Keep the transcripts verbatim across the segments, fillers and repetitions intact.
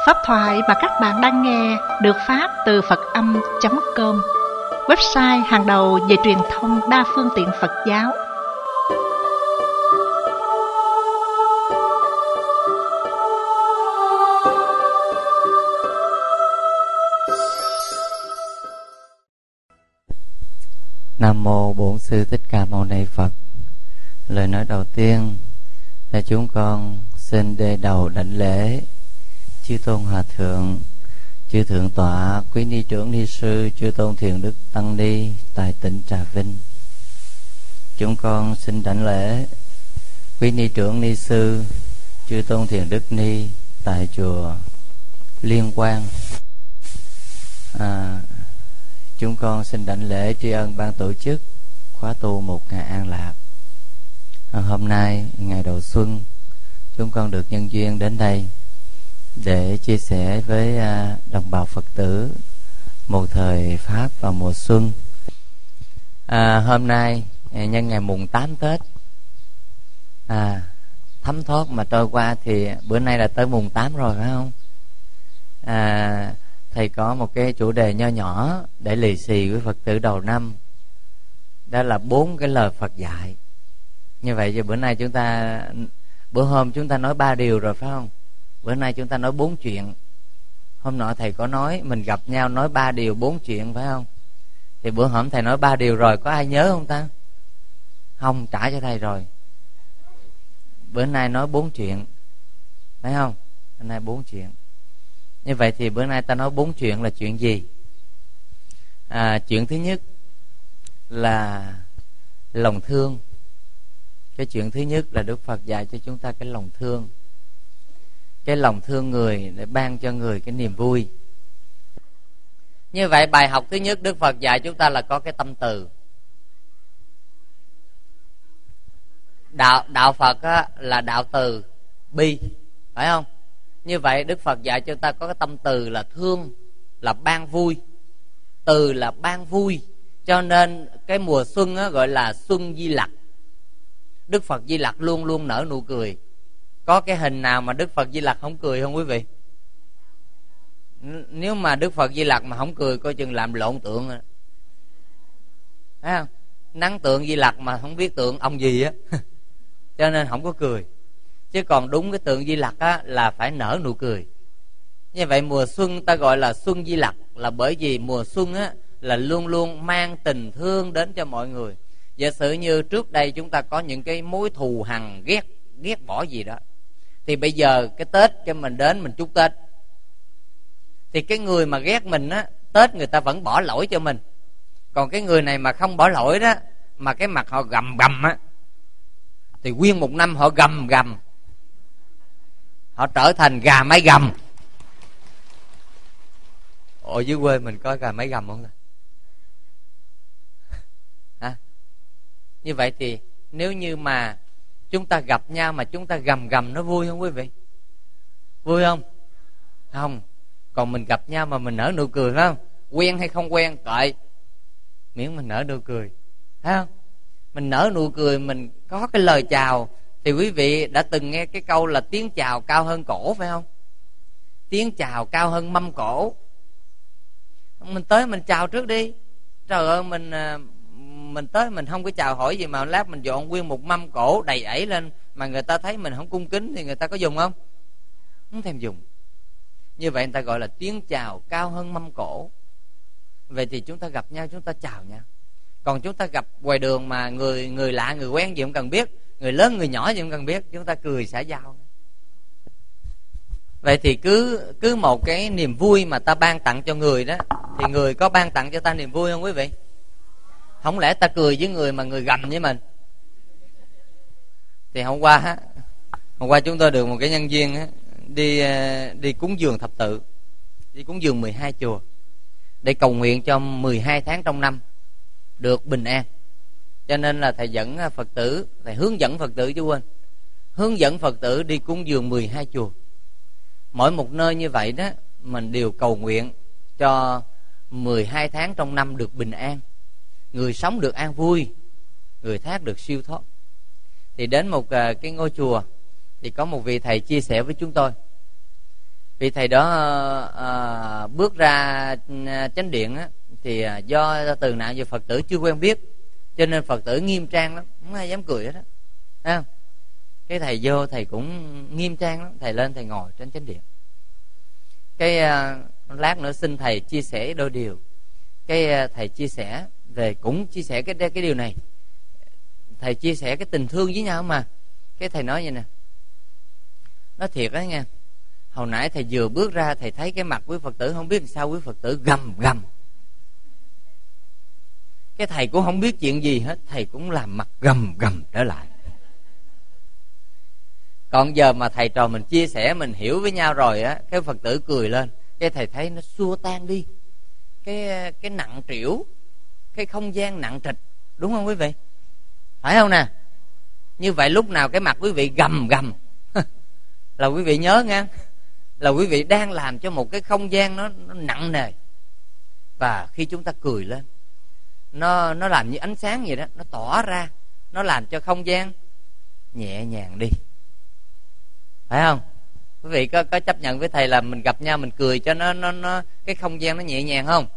Pháp thoại mà các bạn đang nghe được phát từ Phật Âm chấm com, website hàng đầu về truyền thông đa phương tiện Phật giáo. Nam mô Bổn Sư Thích Ca Mâu Ni Phật. Lời nói đầu tiên là chúng con xin đề đầu đảnh lễ chư tôn hòa thượng, chư thượng tọa, quý ni trưởng ni sư, chư tôn thiền đức tăng ni tại tỉnh Trà Vinh. Chúng con xin đảnh lễ quý ni trưởng ni sư, chư tôn thiền đức ni tại chùa Liên Quan. À, chúng con xin đảnh lễ tri ân ban tổ chức khóa tu một ngày an lạc. À, hôm nay ngày đầu xuân, chúng con được nhân duyên đến đây để chia sẻ với à, đồng bào Phật tử một thời Pháp vào mùa xuân. À, hôm nay nhân ngày mùng tám Tết, à, thấm thoát mà trôi qua thì bữa nay là tới mùng tám rồi phải không? À, thầy có một cái chủ đề nho nhỏ để lì xì với Phật tử đầu năm, đó là bốn cái lời Phật dạy. Như vậy thì bữa nay chúng ta, bữa hôm chúng ta nói ba điều rồi phải không? Bữa nay chúng ta nói bốn chuyện. Hôm nọ thầy có nói mình gặp nhau nói ba điều bốn chuyện phải không? Thì bữa hôm thầy nói ba điều rồi, có ai nhớ không ta? Không, trả cho thầy rồi. Bữa nay nói bốn chuyện phải không? Bữa nay bốn chuyện. Như vậy thì bữa nay ta nói bốn chuyện là chuyện gì? À, chuyện thứ nhất là lòng thương. Cái chuyện thứ nhất là Đức Phật dạy cho chúng ta cái lòng thương. Cái lòng thương người để ban cho người cái niềm vui. Như vậy bài học thứ nhất Đức Phật dạy chúng ta là có cái tâm từ. Đạo, đạo Phật á, là đạo từ bi, phải không? Như vậy Đức Phật dạy cho ta có cái tâm từ là thương, là ban vui. Từ là ban vui, cho nên cái mùa xuân á, gọi là xuân Di Lặc. Đức Phật Di Lặc luôn luôn nở nụ cười. Có cái hình nào mà Đức Phật Di Lặc không cười không quý vị? Nếu mà Đức Phật Di Lặc mà không cười coi chừng làm lộn tượng rồi. Thấy không? Nắng tượng Di Lặc mà không biết tượng ông gì á cho nên không có cười. Chứ còn đúng cái tượng Di Lặc á là phải nở nụ cười. Như vậy mùa xuân ta gọi là xuân Di Lặc là bởi vì mùa xuân á là luôn luôn mang tình thương đến cho mọi người. Giả sử như trước đây chúng ta có những cái mối thù hằn, ghét ghét bỏ gì đó, thì bây giờ cái Tết cho mình đến mình chúc Tết, thì cái người mà ghét mình á, Tết người ta vẫn bỏ lỗi cho mình. Còn cái người này mà không bỏ lỗi đó, mà cái mặt họ gầm gầm á, thì nguyên một năm họ gầm gầm, họ trở thành gà mái gầm. Ở dưới quê mình có gà mái gầm không ta? Hả? Như vậy thì nếu như mà chúng ta gặp nhau mà chúng ta gầm gầm, nó vui không quý vị? Vui không? Không. Còn mình gặp nhau mà mình nở nụ cười phải không? Quen hay không quen kệ, miễn mình nở nụ cười, thấy không? Mình nở nụ cười, mình có cái lời chào. Thì quý vị đã từng nghe cái câu là tiếng chào cao hơn cổ phải không? Tiếng chào cao hơn mâm cổ. Mình tới mình chào trước đi. Trời ơi, mình mình tới mình không có chào hỏi gì mà lát mình dọn nguyên một mâm cổ đầy ẩy lên, mà người ta thấy mình không cung kính thì người ta có dùng không? Không thèm dùng. Như vậy người ta gọi là tiếng chào cao hơn mâm cổ. Vậy thì chúng ta gặp nhau chúng ta chào nhau. Còn chúng ta gặp ngoài đường mà người người lạ, người quen gì không cần biết, người lớn người nhỏ gì không cần biết, chúng ta cười xã giao. Vậy thì cứ cứ một cái niềm vui mà ta ban tặng cho người đó, thì người có ban tặng cho ta niềm vui không quý vị? Không lẽ ta cười với người mà người gầm với mình? Thì hôm qua hôm qua chúng tôi được một cái nhân viên đi đi cúng dường thập tự, đi cúng dường mười hai chùa để cầu nguyện cho mười hai tháng trong năm được bình an. Cho nên là thầy dẫn Phật tử, thầy hướng dẫn Phật tử chứ quên, hướng dẫn Phật tử đi cúng dường mười hai chùa. Mỗi một nơi như vậy đó, mình đều cầu nguyện cho mười hai tháng trong năm được bình an, người sống được an vui, người thác được siêu thoát. Thì đến một cái ngôi chùa thì có một vị thầy chia sẻ với chúng tôi. vị thầy đó à, bước ra à, chánh điện á, thì à, do từ nào giờ Phật tử chưa quen biết, cho nên Phật tử nghiêm trang lắm, không ai dám cười hết á, thấy không? Cái thầy vô thầy cũng nghiêm trang lắm, thầy lên thầy ngồi trên chánh điện. Cái à, lát nữa xin thầy chia sẻ đôi điều. Cái à, thầy chia sẻ về, cũng chia sẻ cái cái điều này. Thầy chia sẻ cái tình thương với nhau mà. Cái thầy nói vậy nè, nói thiệt đó nha, hồi nãy thầy vừa bước ra thầy thấy cái mặt quý Phật tử, không biết sao quý Phật tử gầm gầm. Cái thầy cũng không biết chuyện gì hết, thầy cũng làm mặt gầm gầm trở lại. Còn giờ mà thầy trò mình chia sẻ, mình hiểu với nhau rồi á, cái Phật tử cười lên, cái thầy thấy nó xua tan đi cái cái nặng trĩu, cái không gian nặng trịch, đúng không quý vị? Phải không nè? Như vậy lúc nào cái mặt quý vị gầm gầm là quý vị nhớ nha, là quý vị đang làm cho một cái không gian nó, nó nặng nề. Và khi chúng ta cười lên, nó nó làm như ánh sáng vậy đó, nó tỏa ra, nó làm cho không gian nhẹ nhàng đi, phải không? Quý vị có có chấp nhận với thầy là mình gặp nhau mình cười cho nó nó nó cái không gian nó nhẹ nhàng không?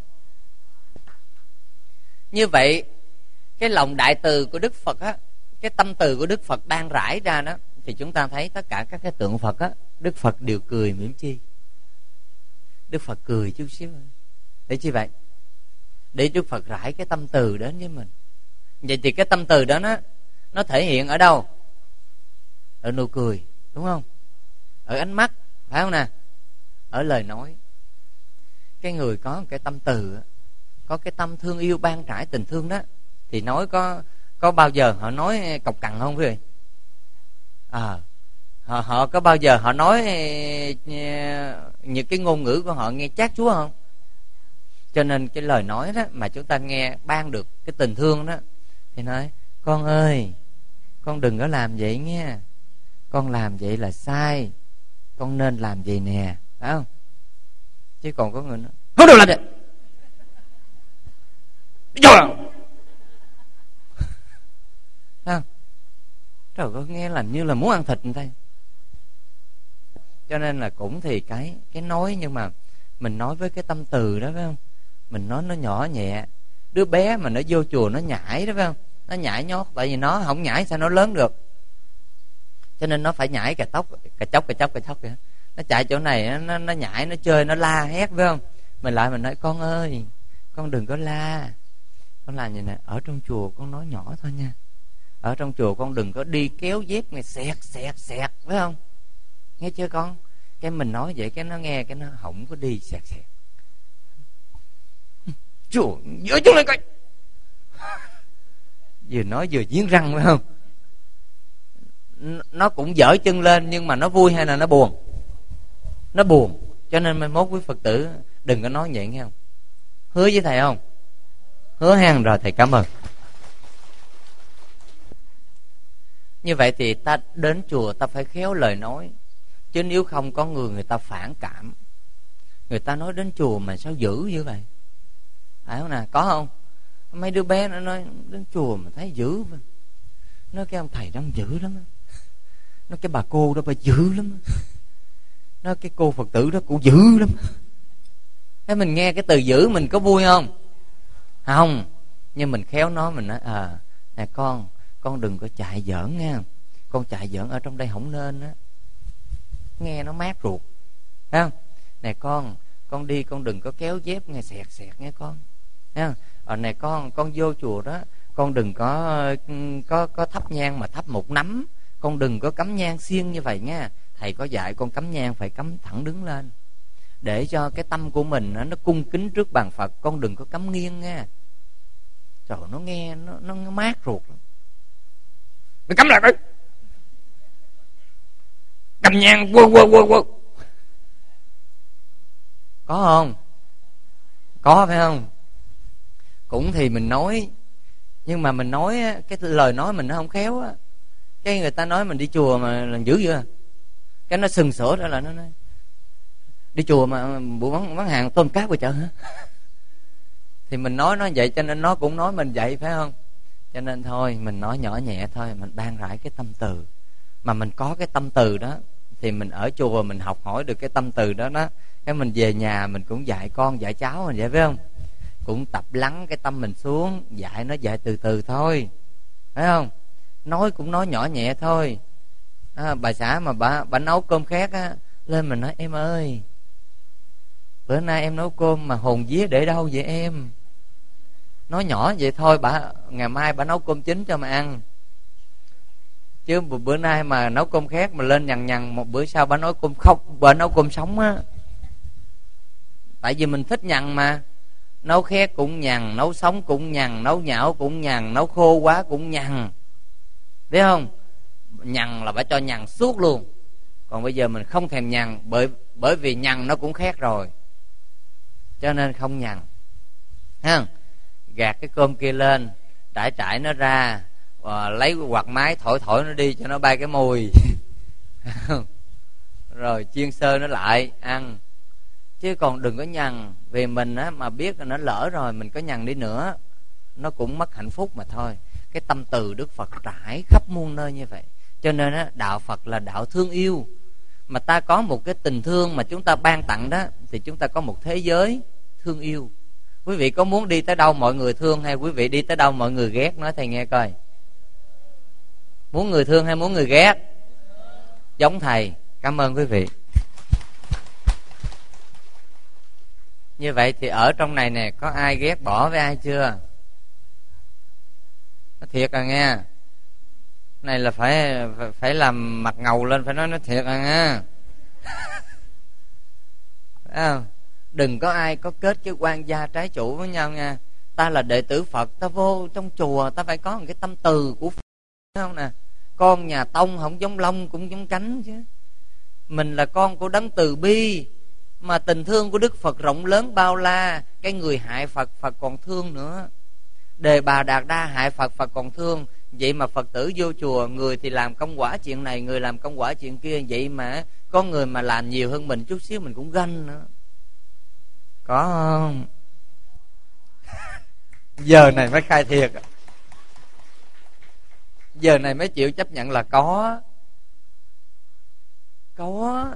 Như vậy cái lòng đại từ của Đức Phật á, cái tâm từ của Đức Phật đang rải ra đó, thì chúng ta thấy tất cả các cái tượng Phật á, Đức Phật đều cười mỉm chi. Đức Phật cười chút xíu. Để chi vậy? Để Đức Phật rải cái tâm từ đến với mình. Vậy thì cái tâm từ đó nó nó thể hiện ở đâu? Ở nụ cười, đúng không? Ở ánh mắt, phải không nè? Ở lời nói. Cái người có cái tâm từ, có cái tâm thương yêu ban trải tình thương đó, thì nói có có bao giờ họ nói cọc cằn không quý vị? À, họ, họ có bao giờ họ nói những cái ngôn ngữ của họ nghe chát chúa không? Cho nên cái lời nói đó mà chúng ta nghe ban được cái tình thương đó, thì nói con ơi, con đừng có làm vậy nha, con làm vậy là sai, con nên làm vậy nè, phải không? Chứ còn có người nói không được làm vậy, không? Trời ơi, nghe làm như là muốn ăn thịt người ta. Cho nên là cũng thì cái cái nói, nhưng mà mình nói với cái tâm từ đó, phải không? Mình nói nó nhỏ nhẹ. Đứa bé mà nó vô chùa nó nhảy đó, phải không? Nó nhảy nhót, tại vì nó không nhảy sao nó lớn được. Cho nên nó phải nhảy cà tóc, cà chóc, cà chóc, cà chóc kìa. Nó chạy chỗ này, nó, nó nhảy, nó chơi, nó la hét, phải không? Mình lại mình nói con ơi, con đừng có la. Con làm vậy nè, ở trong chùa con nói nhỏ thôi nha. Ở trong chùa con đừng có đi kéo dép nghe xẹt xẹt xẹt, phải không? Nghe chưa con? Cái mình nói vậy cái nó nghe, cái nó không có đi xẹt xẹt. Chùa dỡ chúng lên coi. Vừa nói vừa giếng răng, phải không? Nó cũng dở chân lên, nhưng mà nó vui hay là nó buồn? Nó buồn. Cho nên mai mốt quý Phật tử đừng có nói vậy nghe không? Hứa với thầy không? Hứa hàng rồi, thầy cảm ơn. Như vậy thì ta đến chùa ta phải khéo lời nói, chứ nếu không có người người ta phản cảm. Người ta nói đến chùa mà sao dữ như vậy, phải không nè? Có không? Mấy đứa bé nó nói đến chùa mà thấy dữ. Nói cái ông thầy đó dữ lắm. Nói cái bà cô đó bà dữ lắm. Nói cái cô Phật tử đó cũng dữ lắm. Thế mình nghe cái từ dữ mình có vui không? Không. Nhưng mình khéo nói, mình nói à, nè con, con đừng có chạy giỡn nha. Con chạy giỡn ở trong đây không nên á, nghe nó mát ruột, thấy không? Nè con, con đi con đừng có kéo dép nghe xẹt xẹt nghe con, thấy không? Ờ, nè con, con vô chùa đó con đừng có có có thắp nhang mà thắp một nắm, con đừng có cắm nhang xiên như vậy nha. Thầy có dạy con cắm nhang phải cắm thẳng đứng lên, để cho cái tâm của mình nó cung kính trước bàn Phật, con đừng có cắm nghiêng nha. Trời, nó nghe nó nó mát ruột lắm. Mày cắm lại đi, cầm nhang quơ quơ quơ quơ. Có không? Có phải không? Cũng thì mình nói, nhưng mà mình nói cái lời nói mình nó không khéo á, cái người ta nói mình đi chùa mà làm dữ vậy, cái nó sừng sổ đó là nó nói đi chùa mà buổi bán, bán hàng tôm cá qua chợ hả? Thì mình nói nó vậy, cho nên nó cũng nói mình vậy, phải không? Cho nên thôi mình nói nhỏ nhẹ thôi, mình ban rải cái tâm từ. Mà mình có cái tâm từ đó thì mình ở chùa mình học hỏi được cái tâm từ đó đó, cái mình về nhà mình cũng dạy con dạy cháu mình vậy, phải không? Cũng tập lắng cái tâm mình xuống, dạy nó dạy từ từ thôi, phải không? Nói cũng nói nhỏ nhẹ thôi. À, bà xã mà bà bà nấu cơm khét á, lên mình nói em ơi, bữa nay em nấu cơm mà hồn vía để đâu vậy em? Nói nhỏ vậy thôi, bà ngày mai bà nấu cơm chín cho mà ăn. Chứ bữa nay mà nấu cơm khét mà lên nhằn nhằn, một bữa sau bà nói cơm khóc, bà nấu cơm sống á. Tại vì mình thích nhằn mà. Nấu khét cũng nhằn, nấu sống cũng nhằn, nấu nhão cũng nhằn, nấu khô quá cũng nhằn, biết không? Nhằn là phải cho nhằn suốt luôn. Còn bây giờ mình không thèm nhằn, bởi bởi vì nhằn nó cũng khét rồi, cho nên không nhằn. Ha, gạt cái cơm kia lên, trải trải nó ra, và lấy quạt máy thổi thổi nó đi cho nó bay cái mùi. Rồi chiên sơ nó lại ăn. Chứ còn đừng có nhằn, vì mình á mà biết là nó lỡ rồi, mình có nhằn đi nữa nó cũng mất hạnh phúc mà thôi. Cái tâm từ Đức Phật trải khắp muôn nơi như vậy. Cho nên á, đạo Phật là đạo thương yêu. Mà ta có một cái tình thương mà chúng ta ban tặng đó, thì chúng ta có một thế giới thương yêu. Quý vị có muốn đi tới đâu mọi người thương, hay quý vị đi tới đâu mọi người ghét? Nói thầy nghe coi. Muốn người thương hay muốn người ghét? Giống thầy. Cảm ơn quý vị. Như vậy thì ở trong này nè, có ai ghét bỏ với ai chưa? Nó thiệt à nghe. Này là phải phải làm mặt ngầu lên, phải nói nó thiệt à nghe. Phải không? Đừng có ai có kết cái quan gia trái chủ với nhau nha. Ta là đệ tử Phật, ta vô trong chùa ta phải có một cái tâm từ của Phật, phải không nè? Con nhà Tông không giống lông cũng giống cánh chứ. Mình là con của đấng từ bi, mà tình thương của Đức Phật rộng lớn bao la. Cái người hại Phật, Phật còn thương nữa. Đề Bà Đạt Đa hại Phật, Phật còn thương. Vậy mà Phật tử vô chùa, người thì làm công quả chuyện này, người làm công quả chuyện kia. Vậy mà có người mà làm nhiều hơn mình chút xíu mình cũng ganh nữa. Có không? Giờ này mới khai thiệt. Giờ này mới chịu chấp nhận là có. Có.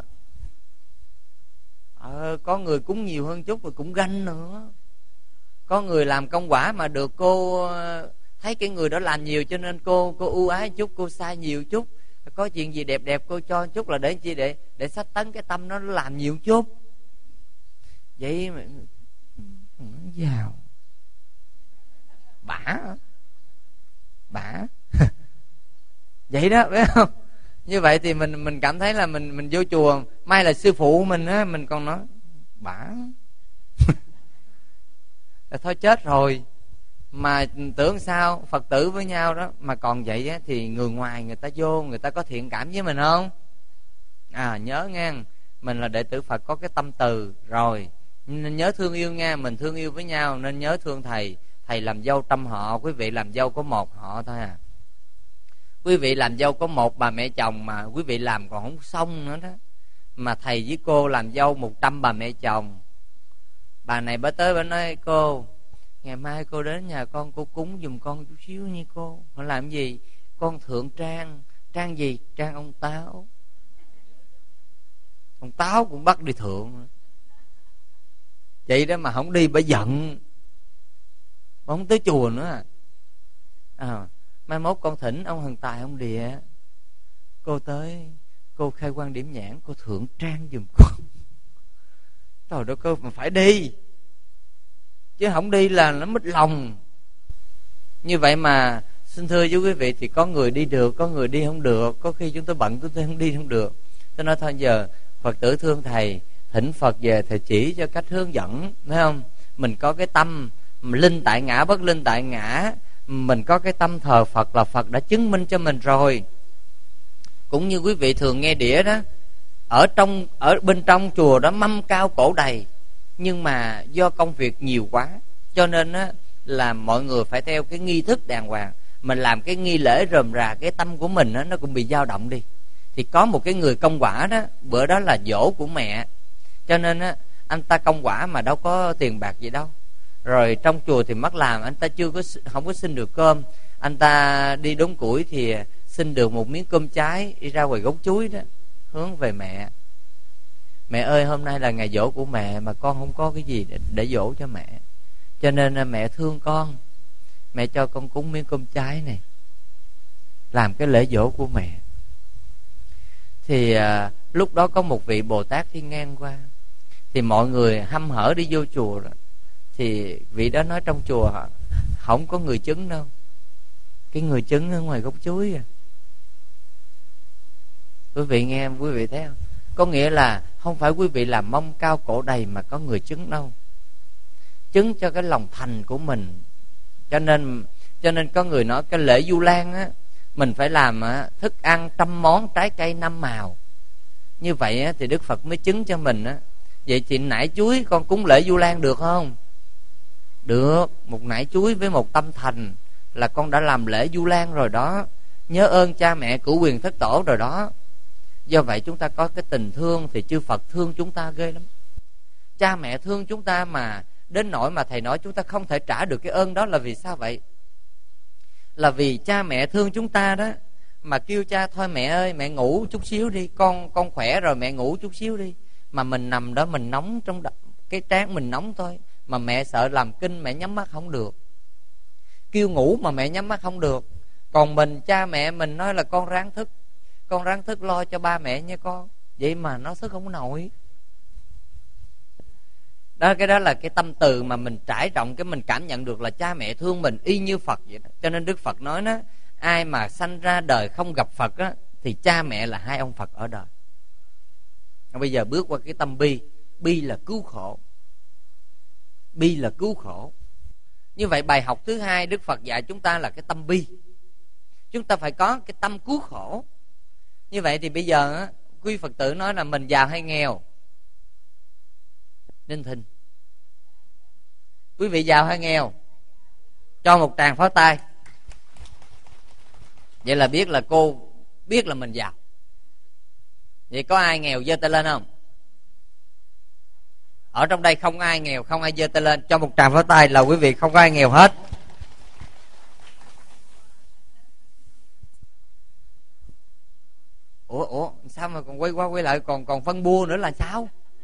Ờ, có người cúng nhiều hơn chút rồi cũng ganh nữa. Có người làm công quả mà được cô thấy cái người đó làm nhiều, cho nên cô cô ưu ái chút, cô sai nhiều chút. Có chuyện gì đẹp đẹp cô cho chút, là để chi? Để để sách tấn cái tâm nó nó làm nhiều chút. Vậy mà nó giàu. Bả Bả vậy đó, phải không? Như vậy thì mình mình cảm thấy là mình mình vô chùa, may là sư phụ mình á, mình còn nói bả. Là thôi chết rồi. Mà tưởng sao Phật tử với nhau đó mà còn vậy á, thì người ngoài người ta vô, người ta có thiện cảm với mình không? À nhớ nghe, mình là đệ tử Phật có cái tâm từ rồi, nên nhớ thương yêu nha. Mình thương yêu với nhau nên nhớ thương thầy. Thầy làm dâu trăm họ, quý vị làm dâu có một họ thôi à. Quý vị làm dâu có một bà mẹ chồng mà quý vị làm còn không xong nữa đó. Mà thầy với cô làm dâu một trăm bà mẹ chồng. Bà này bà tới bà nói cô, ngày mai cô đến nhà con, cô cúng giùm con chút xíu nha cô. Họ làm gì? Con thượng trang. Trang gì? Trang ông Táo. Ông Táo cũng bắt đi thượng. Vậy đó mà không đi bà giận, bà không tới chùa nữa à. À, mai mốt con thỉnh ông Thần Tài ông Địa, cô tới, cô khai quan điểm nhãn, cô thượng trang giùm con. Trời đất ơi, mà phải đi, chứ không đi là nó mất lòng. Như vậy mà xin thưa với quý vị, thì có người đi được, có người đi không được. Có khi chúng tôi bận, chúng tôi không đi không được. Tôi nói thôi giờ Phật tử thương thầy, thỉnh Phật về thầy chỉ cho cách hướng dẫn, phải không? Mình có cái tâm linh tại ngã, bất linh tại ngã. Mình có cái tâm thờ Phật là Phật đã chứng minh cho mình rồi. Cũng như quý vị thường nghe đĩa đó, ở trong ở bên trong chùa đó mâm cao cổ đầy, nhưng mà do công việc nhiều quá, cho nên á là mọi người phải theo cái nghi thức đàng hoàng. Mình làm cái nghi lễ rườm rà, cái tâm của mình á nó cũng bị dao động đi. Thì có một cái người công quả đó, bữa đó là giỗ của mẹ, cho nên á anh ta công quả mà đâu có tiền bạc gì đâu. Rồi trong chùa thì mắc làm, anh ta chưa có không có xin được cơm. Anh ta đi đốn củi thì xin được một miếng cơm cháy, đi ra ngoài gốc chuối đó. hướng về mẹ. Mẹ ơi, hôm nay là ngày giỗ của mẹ mà con không có cái gì để, để giỗ cho mẹ, cho nên mẹ thương con, mẹ cho con cúng miếng cơm cháy này làm cái lễ giỗ của mẹ. Thì à, lúc đó có một vị Bồ Tát đi ngang qua, thì mọi người hăm hở đi vô chùa rồi. Thì vị đó nói trong chùa không có người chứng đâu, cái người chứng ở ngoài gốc chuối à. Quý vị nghe quý vị thấy không? Có nghĩa là không phải quý vị làm mông cao cổ đầy mà có người chứng đâu, chứng cho cái lòng thành của mình. Cho nên cho nên có người nói cái lễ Du Lan á, mình phải làm á, thức ăn trăm món, trái cây năm màu. Như vậy á, thì Đức Phật mới chứng cho mình á. Vậy thì nải chuối con cúng lễ Du Lan được không? Được. Một nải chuối với một tâm thành là con đã làm lễ Du Lan rồi đó, nhớ ơn cha mẹ cửu quyền thất tổ rồi đó. Do vậy chúng ta có cái tình thương thì chư Phật thương chúng ta ghê lắm. Cha mẹ thương chúng ta mà đến nỗi mà thầy nói chúng ta không thể trả được cái ơn đó là vì sao vậy? Là vì cha mẹ thương chúng ta đó, mà kêu cha thôi mẹ ơi mẹ ngủ chút xíu đi, con con khỏe rồi mẹ ngủ chút xíu đi, mà mình nằm đó mình nóng trong đ... cái trán mình nóng thôi, mà mẹ sợ làm kinh mẹ nhắm mắt không được, kêu ngủ mà mẹ nhắm mắt không được. Còn mình cha mẹ mình nói là con ráng thức, con ráng thức lo cho ba mẹ nha con, vậy mà nó thức không nổi. Đó, cái đó là cái tâm từ mà mình trải rộng, cái mình cảm nhận được là cha mẹ thương mình y như Phật vậy đó. Cho nên Đức Phật nói đó, ai mà sanh ra đời không gặp Phật á, thì cha mẹ là hai ông Phật ở đời. Bây giờ bước qua cái tâm bi. Bi là cứu khổ. Bi là cứu khổ. Như vậy bài học thứ hai Đức Phật dạy chúng ta là cái tâm bi. Chúng ta phải có cái tâm cứu khổ. Như vậy thì bây giờ á, quý Phật tử nói là mình giàu hay nghèo? Ninh Thinh, quý vị giàu hay nghèo? Cho một tràng pháo tay. Vậy là biết là cô biết là mình giàu. Vậy có ai nghèo giơ tay lên không? Ở trong đây không ai nghèo, không ai giơ tay lên. Cho một tràng pháo tay là quý vị không có ai nghèo hết. Ủa ủa sao mà còn quay qua quay lại còn còn phân bua nữa là sao?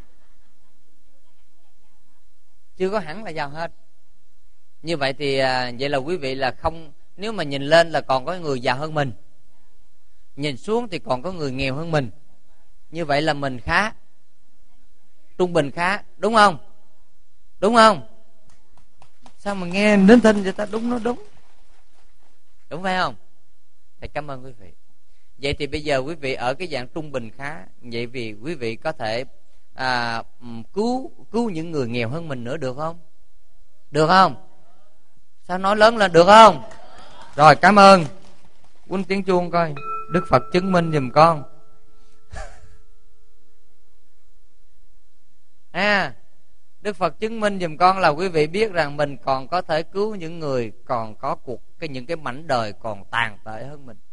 Chưa có hẳn là giàu hết. Như vậy thì à, vậy là quý vị là không, nếu mà nhìn lên là còn có người giàu hơn mình, nhìn xuống thì còn có người nghèo hơn mình. Như vậy là mình khá, trung bình khá, đúng không? Đúng không? Sao mà nghe đến thinh vậy ta? Đúng, nó đúng. Đúng phải không? Thầy cảm ơn quý vị. Vậy thì bây giờ quý vị ở cái dạng trung bình khá, vậy vì quý vị có thể à, cứu cứu những người nghèo hơn mình nữa được không? Được không? Sao nói lớn lên được không? Rồi, cảm ơn. Quýnh tiếng chuông coi, Đức Phật chứng minh giùm con. À, Đức Phật chứng minh giùm con là quý vị biết rằng mình còn có thể cứu những người còn có cuộc cái những cái mảnh đời còn tàn tệ hơn mình,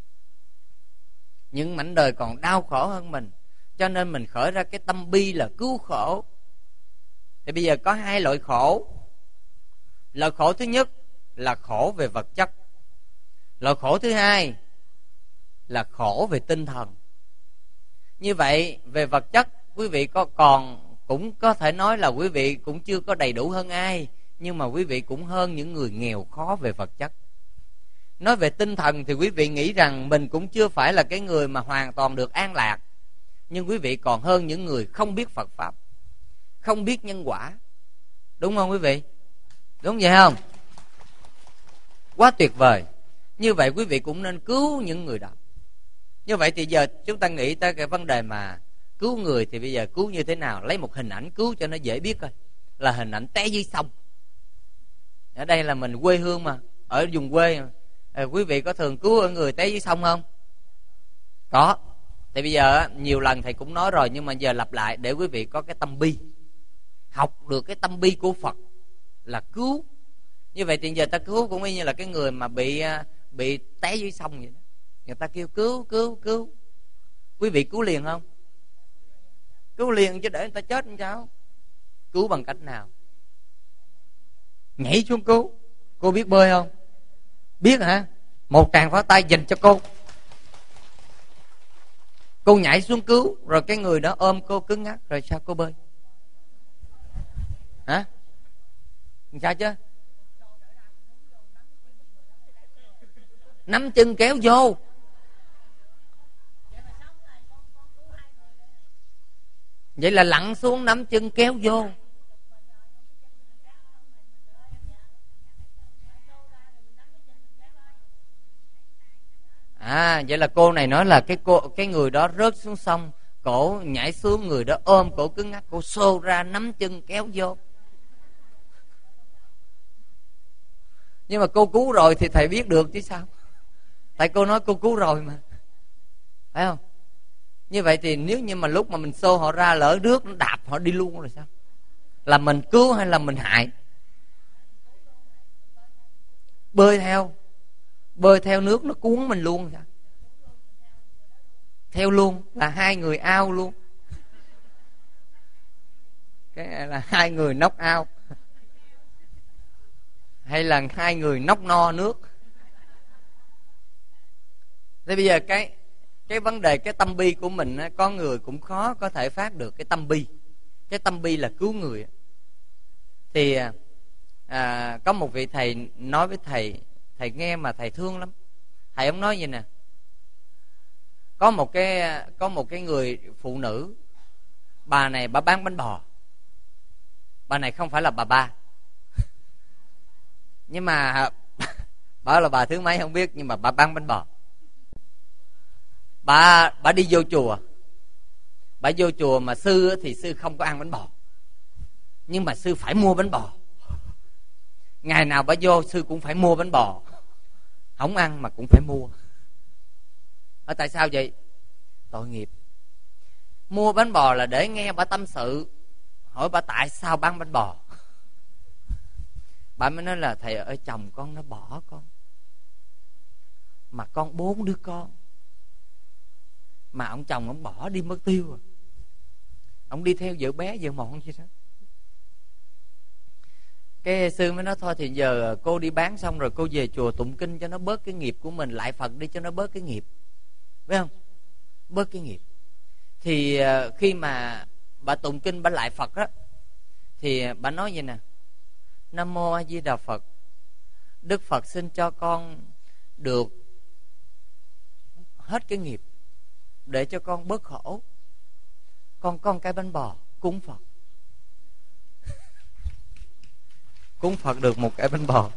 những mảnh đời còn đau khổ hơn mình. Cho nên mình khởi ra cái tâm bi là cứu khổ. Thì bây giờ có hai loại khổ. Loại khổ thứ nhất là khổ về vật chất. Loại khổ thứ hai là khổ về tinh thần. Như vậy về vật chất quý vị có còn cũng có thể nói là quý vị cũng chưa có đầy đủ hơn ai, nhưng mà quý vị cũng hơn những người nghèo khó về vật chất. Nói về tinh thần thì quý vị nghĩ rằng mình cũng chưa phải là cái người mà hoàn toàn được an lạc, nhưng quý vị còn hơn những người không biết Phật Pháp, không biết nhân quả. Đúng không quý vị? Đúng vậy không? Quá tuyệt vời. Như vậy quý vị cũng nên cứu những người đó. Như vậy thì giờ chúng ta nghĩ tới cái vấn đề mà cứu người thì bây giờ cứu như thế nào? Lấy một hình ảnh cứu cho nó dễ biết coi. Là hình ảnh té dưới sông. Ở đây là mình quê hương mà, ở vùng quê mà. À, quý vị có thường cứu ở người té dưới sông không? Có. Thì bây giờ nhiều lần thầy cũng nói rồi, nhưng mà giờ lặp lại để quý vị có cái tâm bi, học được cái tâm bi của Phật là cứu. Như vậy thì giờ ta cứu cũng y như là cái người mà bị bị té dưới sông vậy đó. Người ta kêu cứu cứu cứu, quý vị cứu liền không? Cứu liền chứ để người ta chết làm sao? Cứu bằng cách nào? Nhảy xuống cứu. Cô biết bơi không? Biết hả? Một tràng pháo tay dành cho cô. Cô nhảy xuống cứu, rồi cái người đó ôm cô cứng ngắc, rồi sao cô bơi? Hả? Sao chứ? Nắm chân kéo vô. Vậy là lặn xuống nắm chân kéo vô. À, vậy là cô này nói là cái cô cái người đó rớt xuống sông, cổ nhảy xuống, người đó ôm cổ cứng ngắc, cô xô ra nắm chân kéo vô. Nhưng mà cô cứu rồi thì thầy biết được chứ sao? Tại cô nói cô cứu rồi mà, phải không? Như vậy thì nếu như mà lúc mà mình xô họ ra, lỡ nước nó đạp họ đi luôn rồi sao? Là mình cứu hay là mình hại? Bơi theo, bơi theo nước nó cuốn mình luôn sao? Theo luôn, là hai người ao luôn. Cái này là hai người nóc ao, hay là hai người nóc no nước? Thế bây giờ cái cái vấn đề cái tâm bi của mình á, có người cũng khó có thể phát được cái tâm bi. Cái tâm bi là cứu người. Thì à, có một vị thầy nói với thầy, thầy nghe mà thầy thương lắm. Thầy ông nói vậy nè: có một cái có một cái người phụ nữ, bà này bà bán bánh bò. Bà này không phải là bà ba, nhưng mà bà là bà thứ mấy không biết, nhưng mà bà bán bánh bò. Bà bà đi vô chùa, bà vô chùa mà sư thì sư không có ăn bánh bò, nhưng mà sư phải mua bánh bò. Ngày nào bà vô sư cũng phải mua bánh bò, không ăn mà cũng phải mua. Ở tại sao vậy? Tội nghiệp. Mua bánh bò là để nghe bà tâm sự, hỏi bà tại sao bán bánh bò. Bà mới nói là thầy ơi, chồng con nó bỏ con, mà con bốn đứa con, mà ông chồng ông bỏ đi mất tiêu rồi, ông đi theo vợ bé vợ mọn vậy đó. Cái sư mới nói thôi thì giờ cô đi bán xong rồi cô về chùa tụng kinh cho nó bớt cái nghiệp của mình, lại Phật đi cho nó bớt cái nghiệp, phải không? Bớt cái nghiệp. Thì khi mà bà tụng kinh bà lại Phật á, thì bà nói vậy nè: Nam mô A Di Đà Phật, Đức Phật xin cho con được hết cái nghiệp để cho con bớt khổ. Con con cái bánh bò cúng Phật. Cúng Phật được một cái bánh bò.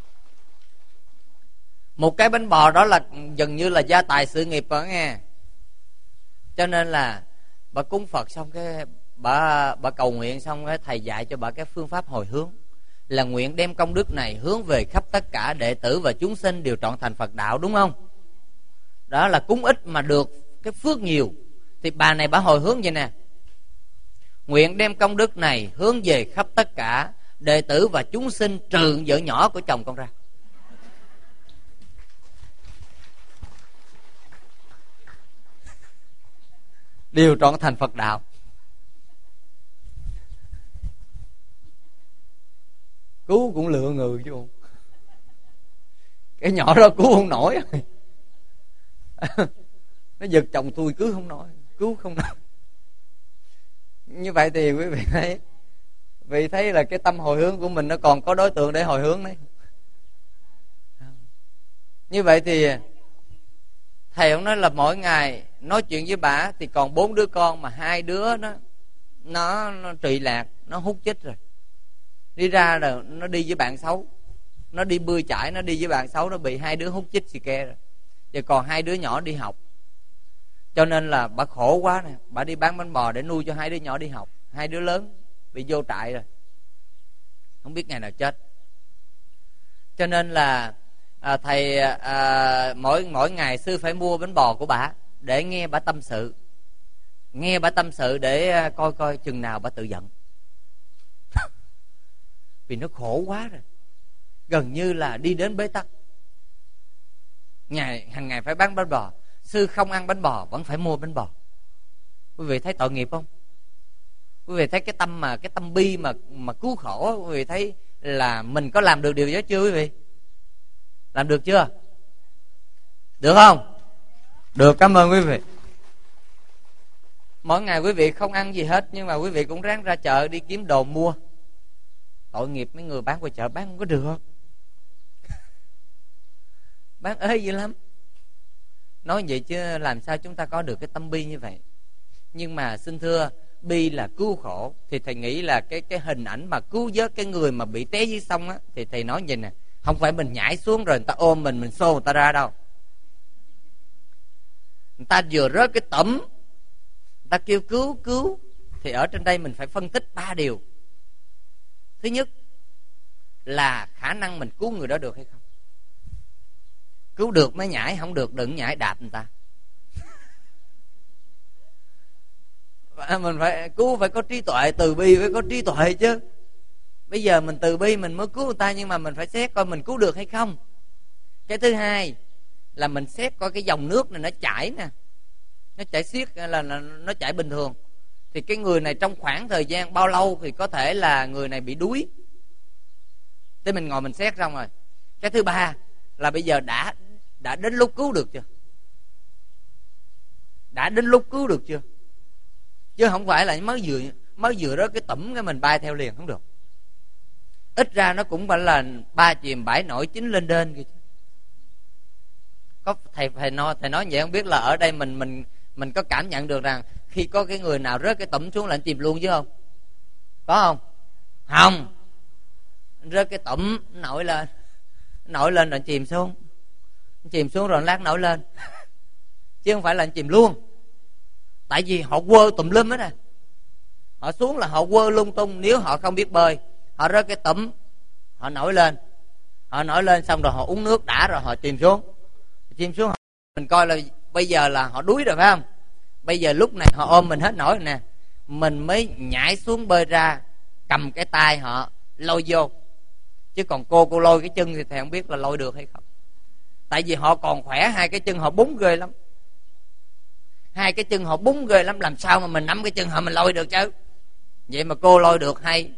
Một cái bánh bò đó là gần như là gia tài sự nghiệp rồi nghe. Cho nên là bà cúng Phật xong cái bà bà cầu nguyện xong cái thầy dạy cho bà cái phương pháp hồi hướng, là nguyện đem công đức này hướng về khắp tất cả đệ tử và chúng sinh đều trọn thành Phật đạo, đúng không? Đó là cúng ít mà được cái phước nhiều. Thì bà này bà hồi hướng vậy nè: nguyện đem công đức này hướng về khắp tất cả đệ tử và chúng sinh trừ vợ nhỏ của chồng con ra. Đều trọn thành Phật đạo. Cứu cũng lựa người chứ không. Cái nhỏ đó cứu không nổi. Nó giật chồng tôi cứu không nổi, cứu không nổi. Như vậy thì quý vị thấy, vì thấy là cái tâm hồi hướng của mình nó còn có đối tượng để hồi hướng đấy. Như vậy thì thầy ông nói là mỗi ngày nói chuyện với bà thì còn bốn đứa con, mà hai đứa nó nó, nó trụy lạc, nó hút chích rồi, đi ra rồi nó đi với bạn xấu, nó đi bơi chải, nó đi với bạn xấu, nó bị hai đứa hút chích xì ke rồi. Giờ còn hai đứa nhỏ đi học, cho nên là bà khổ quá nè, bà đi bán bánh bò để nuôi cho hai đứa nhỏ đi học. Hai đứa lớn bị vô trại rồi, không biết ngày nào chết. Cho nên là à, thầy à, mỗi mỗi ngày sư phải mua bánh bò của bà để nghe bà tâm sự, nghe bà tâm sự để coi coi chừng nào bà tự giận. Vì nó khổ quá rồi, gần như là đi đến bế tắc. Ngày hàng ngày phải bán bánh bò, sư không ăn bánh bò vẫn phải mua bánh bò. Quý vị thấy tội nghiệp không? Quý vị thấy cái tâm mà cái tâm bi mà mà cứu khổ, quý vị thấy là mình có làm được điều đó chưa quý vị? Làm được chưa? Được không? Được, cảm ơn quý vị. Mỗi ngày quý vị không ăn gì hết, nhưng mà quý vị cũng ráng ra chợ đi kiếm đồ mua. Tội nghiệp mấy người bán ngoài chợ bán không có được, bán ế dữ lắm. Nói vậy chứ làm sao chúng ta có được cái tâm bi như vậy. Nhưng mà xin thưa, bi là cứu khổ, thì thầy nghĩ là cái cái hình ảnh mà cứu vớt cái người mà bị té dưới sông á, thì thầy nói vậy nè, không phải mình nhảy xuống rồi người ta ôm mình mình xô người ta ra đâu. Người ta vừa rớt cái tẩm, người ta kêu cứu cứu, thì ở trên đây mình phải phân tích ba điều. Thứ nhất là khả năng mình cứu người đó được hay không. Cứu được mới nhảy, không được đừng nhảy đạp người ta. Mình phải cứu, phải có trí tuệ, từ bi phải có trí tuệ chứ. Bây giờ mình từ bi mình mới cứu người ta, nhưng mà mình phải xét coi mình cứu được hay không. Cái thứ hai là mình xét coi cái dòng nước này nó chảy nè, nó chảy xiết là nó chảy bình thường, thì cái người này trong khoảng thời gian bao lâu thì có thể là người này bị đuối. Thế mình ngồi mình xét xong rồi. Cái thứ ba là bây giờ đã đã đến lúc cứu được chưa, đã đến lúc cứu được chưa, chứ không phải là mới vừa mới vừa đó cái tẩm cái mình bay theo liền, không được. Ít ra nó cũng phải là ba chìm bảy nổi chín lên đên kìa. Có thầy thầy nói thầy nói vậy không biết là ở đây mình mình mình có cảm nhận được rằng khi có cái người nào rớt cái tẩm xuống là anh chìm luôn chứ không? Có không? Không. Rớt cái tẩm nổi lên, nổi lên rồi chìm xuống, chìm xuống rồi lát nổi lên, chứ không phải là anh chìm luôn. Tại vì họ quơ tùm lum hết rồi, họ xuống là họ quơ lung tung. Nếu họ không biết bơi, họ rớt cái tẩm, họ nổi lên, họ nổi lên xong rồi họ uống nước đã rồi họ chìm xuống, chìm xuống. Mình coi là bây giờ là họ đuối rồi phải không? Bây giờ lúc này họ ôm mình hết nổi nè, mình mới nhảy xuống bơi ra, cầm cái tay họ lôi vô. Chứ còn cô cô lôi cái chân thì thầy không biết là lôi được hay không. Tại vì họ còn khỏe, hai cái chân họ búng ghê lắm, hai cái chân họ búng ghê lắm, làm sao mà mình nắm cái chân họ mình lôi được chứ. Vậy mà cô lôi được hay.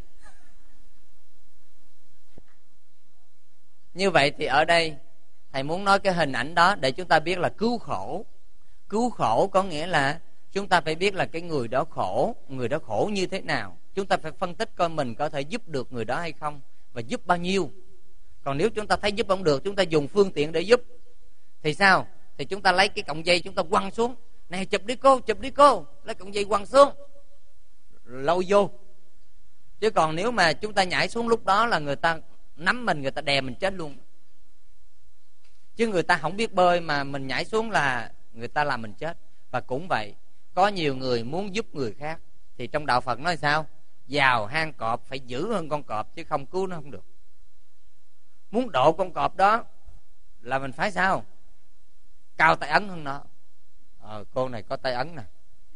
Như vậy thì ở đây thầy muốn nói cái hình ảnh đó để chúng ta biết là cứu khổ. Cứu khổ có nghĩa là chúng ta phải biết là cái người đó khổ, người đó khổ như thế nào. Chúng ta phải phân tích coi mình có thể giúp được người đó hay không, và giúp bao nhiêu. Còn nếu chúng ta thấy giúp không được, chúng ta dùng phương tiện để giúp thì sao? Thì chúng ta lấy cái cọng dây chúng ta quăng xuống. Này chụp đi cô, chụp đi cô. Lấy cọng dây quăng xuống, lôi vô. Chứ còn nếu mà chúng ta nhảy xuống lúc đó là người ta nắm mình, người ta đè mình chết luôn. Chứ người ta không biết bơi mà mình nhảy xuống là người ta làm mình chết. Và cũng vậy, có nhiều người muốn giúp người khác, thì trong đạo Phật nói sao? Vào hang cọp phải dữ hơn con cọp, chứ không cứu nó không được. Muốn độ con cọp đó là mình phải sao? Cao tay ấn hơn nó. Ờ, cô này có tay ấn nè.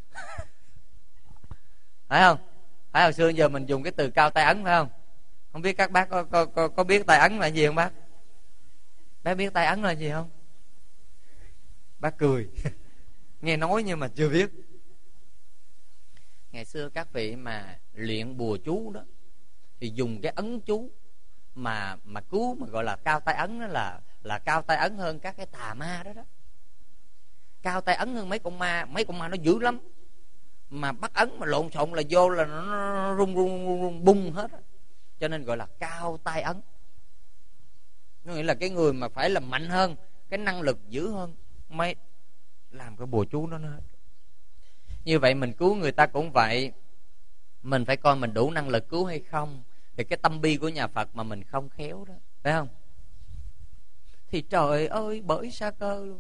Phải không? Phải hồi xưa giờ mình dùng cái từ cao tay ấn phải không? Không biết các bác có, có, có, có biết tay ấn là gì không bác? Bác biết tay ấn là gì không? Bác cười. Nghe nói nhưng mà chưa biết. Ngày xưa các vị mà luyện bùa chú đó thì dùng cái ấn chú mà mà cứu, mà gọi là cao tay ấn, đó là là cao tay ấn hơn các cái tà ma đó đó. Cao tay ấn hơn mấy con ma, mấy con ma nó dữ lắm. Mà bắt ấn mà lộn xộn là vô là nó, nó rung, rung rung rung bung hết đó. Cho nên gọi là cao tay ấn. Nó nghĩa là cái người mà phải là mạnh hơn, cái năng lực dữ hơn mới làm cái bùa chú đó nó hết. Như vậy mình cứu người ta cũng vậy, mình phải coi mình đủ năng lực cứu hay không. Thì cái tâm bi của nhà Phật mà mình không khéo đó, phải không? Thì trời ơi, bởi sa cơ luôn.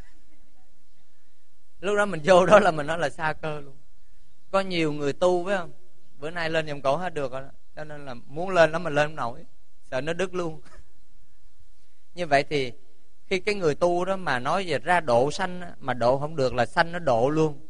Lúc đó mình vô đó là mình nói là sa cơ luôn. Có nhiều người tu phải không? Bữa nay lên vòng cổ hết được rồi đó. Cho nên là muốn lên đó mà lên không nổi, sợ nó đứt luôn. Như vậy thì khi cái người tu đó mà nói về ra độ sanh á, mà độ không được là sanh nó độ luôn.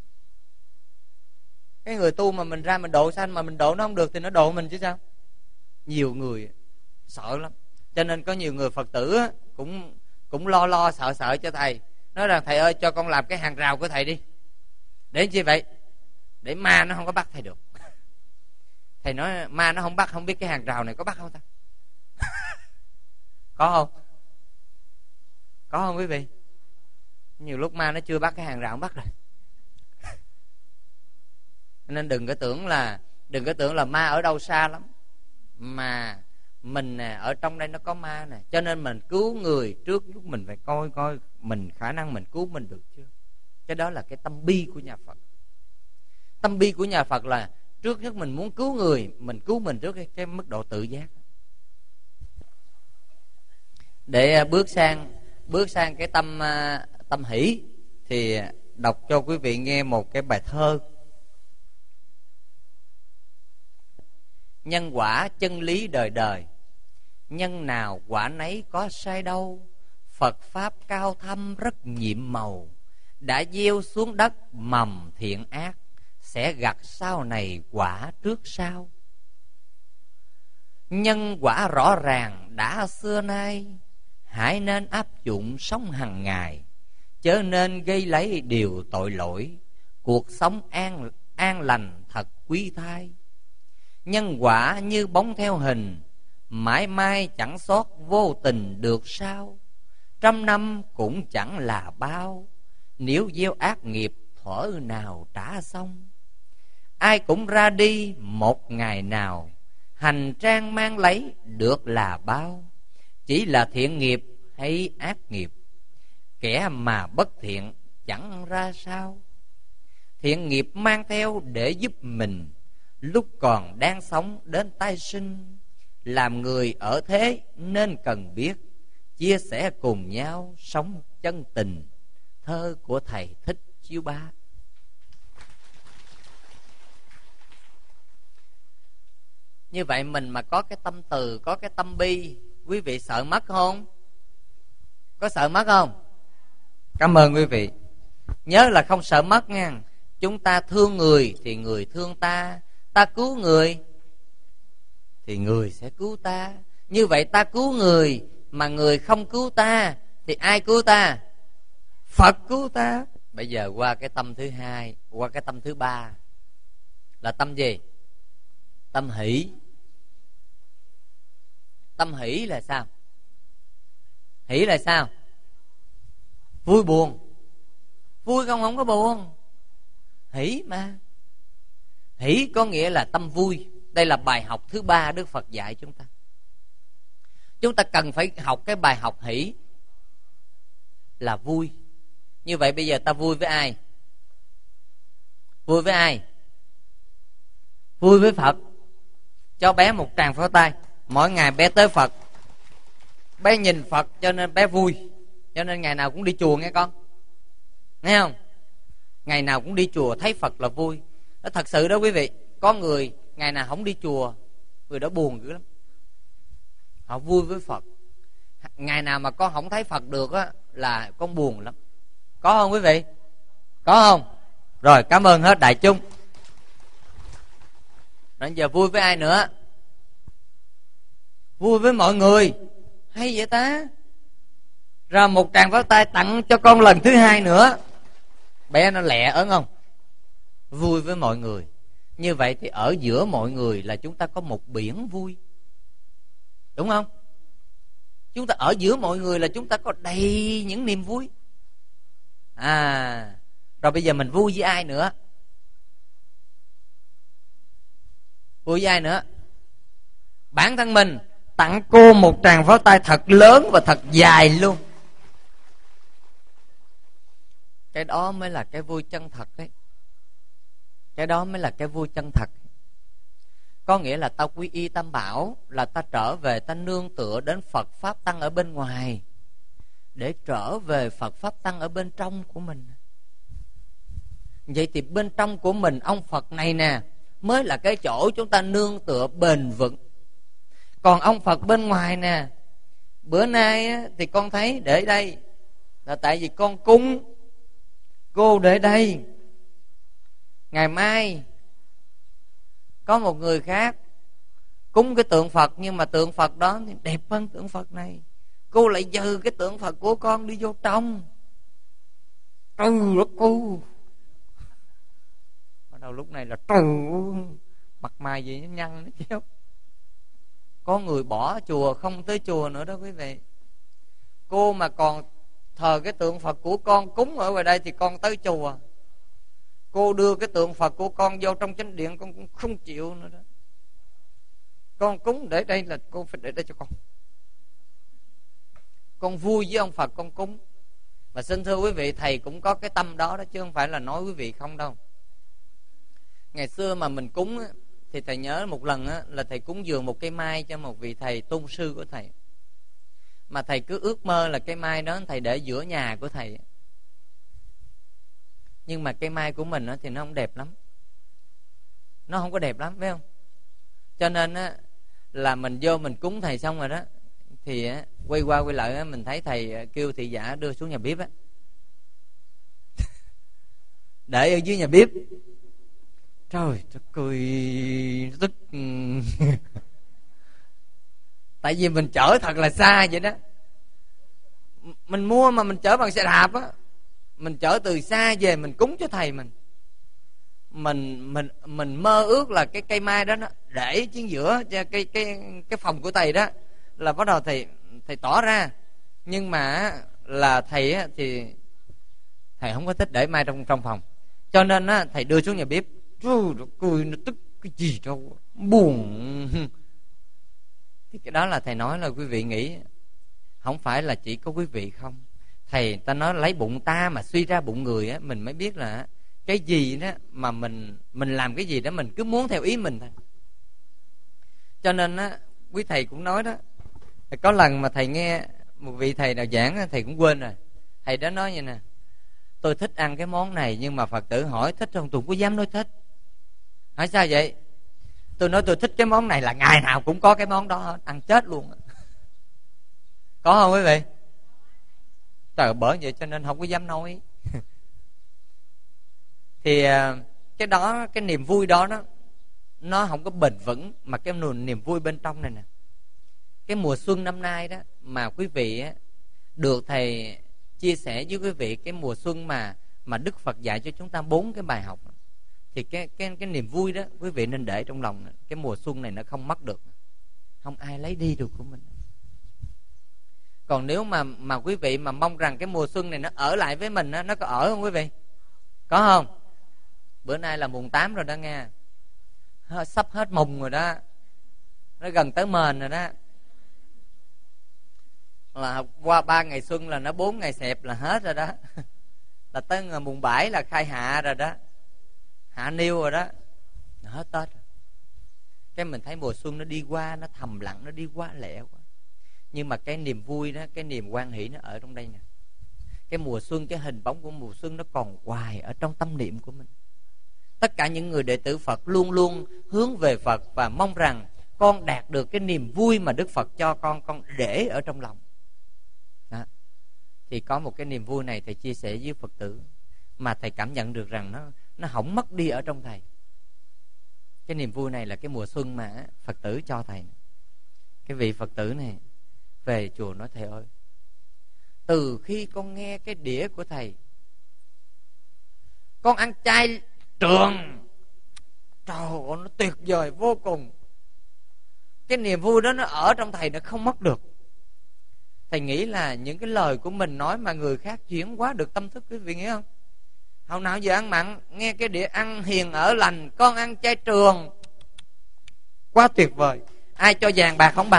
Cái người tu mà mình ra mình độ sanh mà mình độ nó không được thì nó độ mình chứ sao. Nhiều người sợ lắm. Cho nên có nhiều người Phật tử á, cũng cũng lo lo sợ sợ cho thầy. Nói rằng thầy ơi cho con làm cái hàng rào của thầy đi. Để chi vậy? Để ma nó không có bắt thầy được. Thầy nói ma nó không bắt, không biết cái hàng rào này có bắt không ta? Có không? Có không quý vị? Nhiều lúc ma nó chưa bắt cái hàng rào bắt rồi. Nên đừng có tưởng là đừng có tưởng là ma ở đâu xa lắm, mà mình nè, ở trong đây nó có ma nè. Cho nên mình cứu người trước lúc mình phải coi coi mình khả năng mình cứu mình được chưa. Cái đó là cái tâm bi của nhà Phật. Tâm bi của nhà Phật là trước nhất mình muốn cứu người, mình cứu mình trước cái, cái mức độ tự giác. Để bước sang bước sang cái tâm tâm hỷ thì đọc cho quý vị nghe một cái bài thơ. Nhân quả chân lý đời đời, nhân nào quả nấy có sai đâu. Phật pháp cao thâm rất nhiệm màu, đã gieo xuống đất mầm thiện ác, sẽ gặt sau này quả trước sau. Nhân quả rõ ràng đã xưa nay, hãy nên áp dụng sống hàng ngày. Chớ nên gây lấy điều tội lỗi, cuộc sống an, an lành thật quý thai. Nhân quả như bóng theo hình, mãi mai chẳng sót vô tình được sao. Trăm năm cũng chẳng là bao, nếu gieo ác nghiệp thuở nào trả xong. Ai cũng ra đi một ngày nào, hành trang mang lấy được là bao. Chỉ là thiện nghiệp hay ác nghiệp, kẻ mà bất thiện chẳng ra sao. Thiện nghiệp mang theo để giúp mình, lúc còn đang sống đến tái sinh. Làm người ở thế nên cần biết, chia sẻ cùng nhau sống chân tình. Thơ của thầy Thích Chiếu Bá. Như vậy mình mà có cái tâm từ, có cái tâm bi, quý vị sợ mất không? Có sợ mất không? Cảm ơn quý vị. Nhớ là không sợ mất nha. Chúng ta thương người thì người thương ta, ta cứu người thì người sẽ cứu ta. Như vậy ta cứu người mà người không cứu ta thì ai cứu ta? Phật cứu ta. Bây giờ qua cái tâm thứ hai, qua cái tâm thứ ba là tâm gì? Tâm hỷ. Tâm hỷ là sao? Hỷ là sao? Vui buồn. Vui không không có buồn. Hỷ mà. Hỷ có nghĩa là tâm vui. Đây là bài học thứ ba Đức Phật dạy chúng ta. Chúng ta cần phải học cái bài học hỷ là vui. Như vậy bây giờ ta vui với ai? Vui với ai? Vui với Phật. Cho bé một tràng pháo tay. Mỗi ngày bé tới Phật, bé nhìn Phật cho nên bé vui. Cho nên ngày nào cũng đi chùa nghe con. Nghe không? Ngày nào cũng đi chùa thấy Phật là vui. Đó thật sự đó quý vị. Có người ngày nào không đi chùa, người đó buồn dữ lắm. Họ vui với Phật. Ngày nào mà con không thấy Phật được á là con buồn lắm. Có không quý vị? Có không? Rồi, cảm ơn hết đại chúng. Rồi giờ vui với ai nữa? Vui với mọi người. Hay vậy ta? Ra một tràng pháo tay tặng cho con lần thứ hai nữa. Bé nó lẹ ớn không? Vui với mọi người. Như vậy thì ở giữa mọi người là chúng ta có một biển vui. Đúng không? Chúng ta ở giữa mọi người là chúng ta có đầy những niềm vui. À, rồi bây giờ mình vui với ai nữa? Vui với ai nữa? Bản thân mình tặng cô một tràng pháo tay thật lớn và thật dài luôn. Cái đó mới là cái vui chân thật đấy. Cái đó mới là cái vui chân thật. Có nghĩa là ta quy y Tam Bảo, là ta trở về ta nương tựa đến Phật Pháp Tăng ở bên ngoài, để trở về Phật Pháp Tăng ở bên trong của mình. Vậy thì bên trong của mình, ông Phật này nè mới là cái chỗ chúng ta nương tựa bền vững. Còn ông Phật bên ngoài nè, bữa nay á, thì con thấy để đây là tại vì con cúng, cô để đây. Ngày mai có một người khác cúng cái tượng Phật, nhưng mà tượng Phật đó thì đẹp hơn tượng Phật này. Cô lại dừ cái tượng Phật của con đi vô trong. Trừ đó cô. Bắt đầu lúc này là trừ, mặt mày gì nó nhăn nó chéo. Có người bỏ chùa không tới chùa nữa đó quý vị. Cô mà còn thờ cái tượng Phật của con cúng ở ngoài đây thì con tới chùa. Cô đưa cái tượng Phật của con vô trong chánh điện, con cũng không chịu nữa đó. Con cúng để đây là cô phải để đây cho con. Con vui với ông Phật con cúng. Và xin thưa quý vị, thầy cũng có cái tâm đó đó, chứ không phải là nói quý vị không đâu. Ngày xưa mà mình cúng á, thì thầy nhớ một lần á, là thầy cúng dường một cây mai cho một vị thầy tôn sư của thầy. Mà thầy cứ ước mơ là cây mai đó thầy để giữa nhà của thầy. Nhưng mà cây mai của mình á, thì nó không đẹp lắm. Nó không có đẹp lắm, phải không? Cho nên á, là mình vô mình cúng thầy xong rồi đó, thì á, quay qua quay lại á, mình thấy thầy kêu thị giả đưa xuống nhà bếp á. Để ở dưới nhà bếp. Trời, trời cười tức. Tại vì mình chở thật là xa vậy đó. Mình mua mà mình chở bằng xe đạp á. Mình chở từ xa về mình cúng cho thầy mình. Mình mình mình mơ ước là cái cây mai đó nó để chính giữa cái cái cái phòng của thầy đó, là bắt đầu thầy thầy tỏ ra. Nhưng mà là thầy á, thì thầy không có thích để mai trong trong phòng. Cho nên á, thầy đưa xuống nhà bếp. Trời, nó cười nó tức cái gì đâu, buồn. Thì cái đó là thầy nói là quý vị nghĩ không phải là chỉ có quý vị không. Thầy ta nói lấy bụng ta mà suy ra bụng người á, mình mới biết là cái gì đó mà mình mình làm cái gì đó mình cứ muốn theo ý mình thôi. Cho nên á, quý thầy cũng nói đó, có lần mà thầy nghe một vị thầy nào giảng, thầy cũng quên rồi. Thầy đó nói như nè: tôi thích ăn cái món này, nhưng mà Phật tử hỏi thích không, tôi không có dám nói thích. Hỏi sao vậy? Tôi nói tôi thích cái món này là ngày nào cũng có cái món đó hết, ăn chết luôn. Có không quý vị? Trời, bởi vậy cho nên không có dám nói. Thì cái đó, cái niềm vui đó, đó nó không có bền vững. Mà cái niềm vui bên trong này nè, cái mùa xuân năm nay đó mà quý vị á, được thầy chia sẻ với quý vị cái mùa xuân mà mà Đức Phật dạy cho chúng ta bốn cái bài học, thì cái cái cái niềm vui đó quý vị nên để trong lòng. Cái mùa xuân này nó không mất được, không ai lấy đi được của mình. Còn nếu mà mà quý vị mà mong rằng cái mùa xuân này nó ở lại với mình á, nó có ở không quý vị? Có không? Bữa nay là mùng tám rồi đó nghe, sắp hết mùng rồi đó, nó gần tới mền rồi đó. Là qua ba ngày xuân là nó bốn ngày xẹp là hết rồi đó. Là tới mùng bảy là khai hạ rồi đó, hạ niêu rồi đó, hết Tết rồi. Cái mình thấy mùa xuân nó đi qua, nó thầm lặng, nó đi qua lẹ quá. Nhưng mà cái niềm vui đó, cái niềm hoan hỷ nó ở trong đây nè. Cái mùa xuân, cái hình bóng của mùa xuân nó còn hoài ở trong tâm niệm của mình. Tất cả những người đệ tử Phật luôn luôn hướng về Phật và mong rằng con đạt được cái niềm vui mà Đức Phật cho con, con để ở trong lòng đó. Thì có một cái niềm vui này thầy chia sẻ với Phật tử, mà thầy cảm nhận được rằng nó nó không mất đi ở trong thầy. Cái niềm vui này là cái mùa xuân mà Phật tử cho thầy. Cái vị Phật tử này về chùa nói: thầy ơi, từ khi con nghe cái đĩa của thầy, con ăn chay trường, trời ơi, nó tuyệt vời vô cùng. Cái niềm vui đó nó ở trong thầy, nó không mất được. Thầy nghĩ là những cái lời của mình nói mà người khác chuyển hóa được tâm thức, quý vị nghĩ không? Hồi nào giờ ăn mặn, nghe cái đĩa ăn hiền ở lành, con ăn chay trường, quá tuyệt vời. Ai cho vàng bạc không bằng.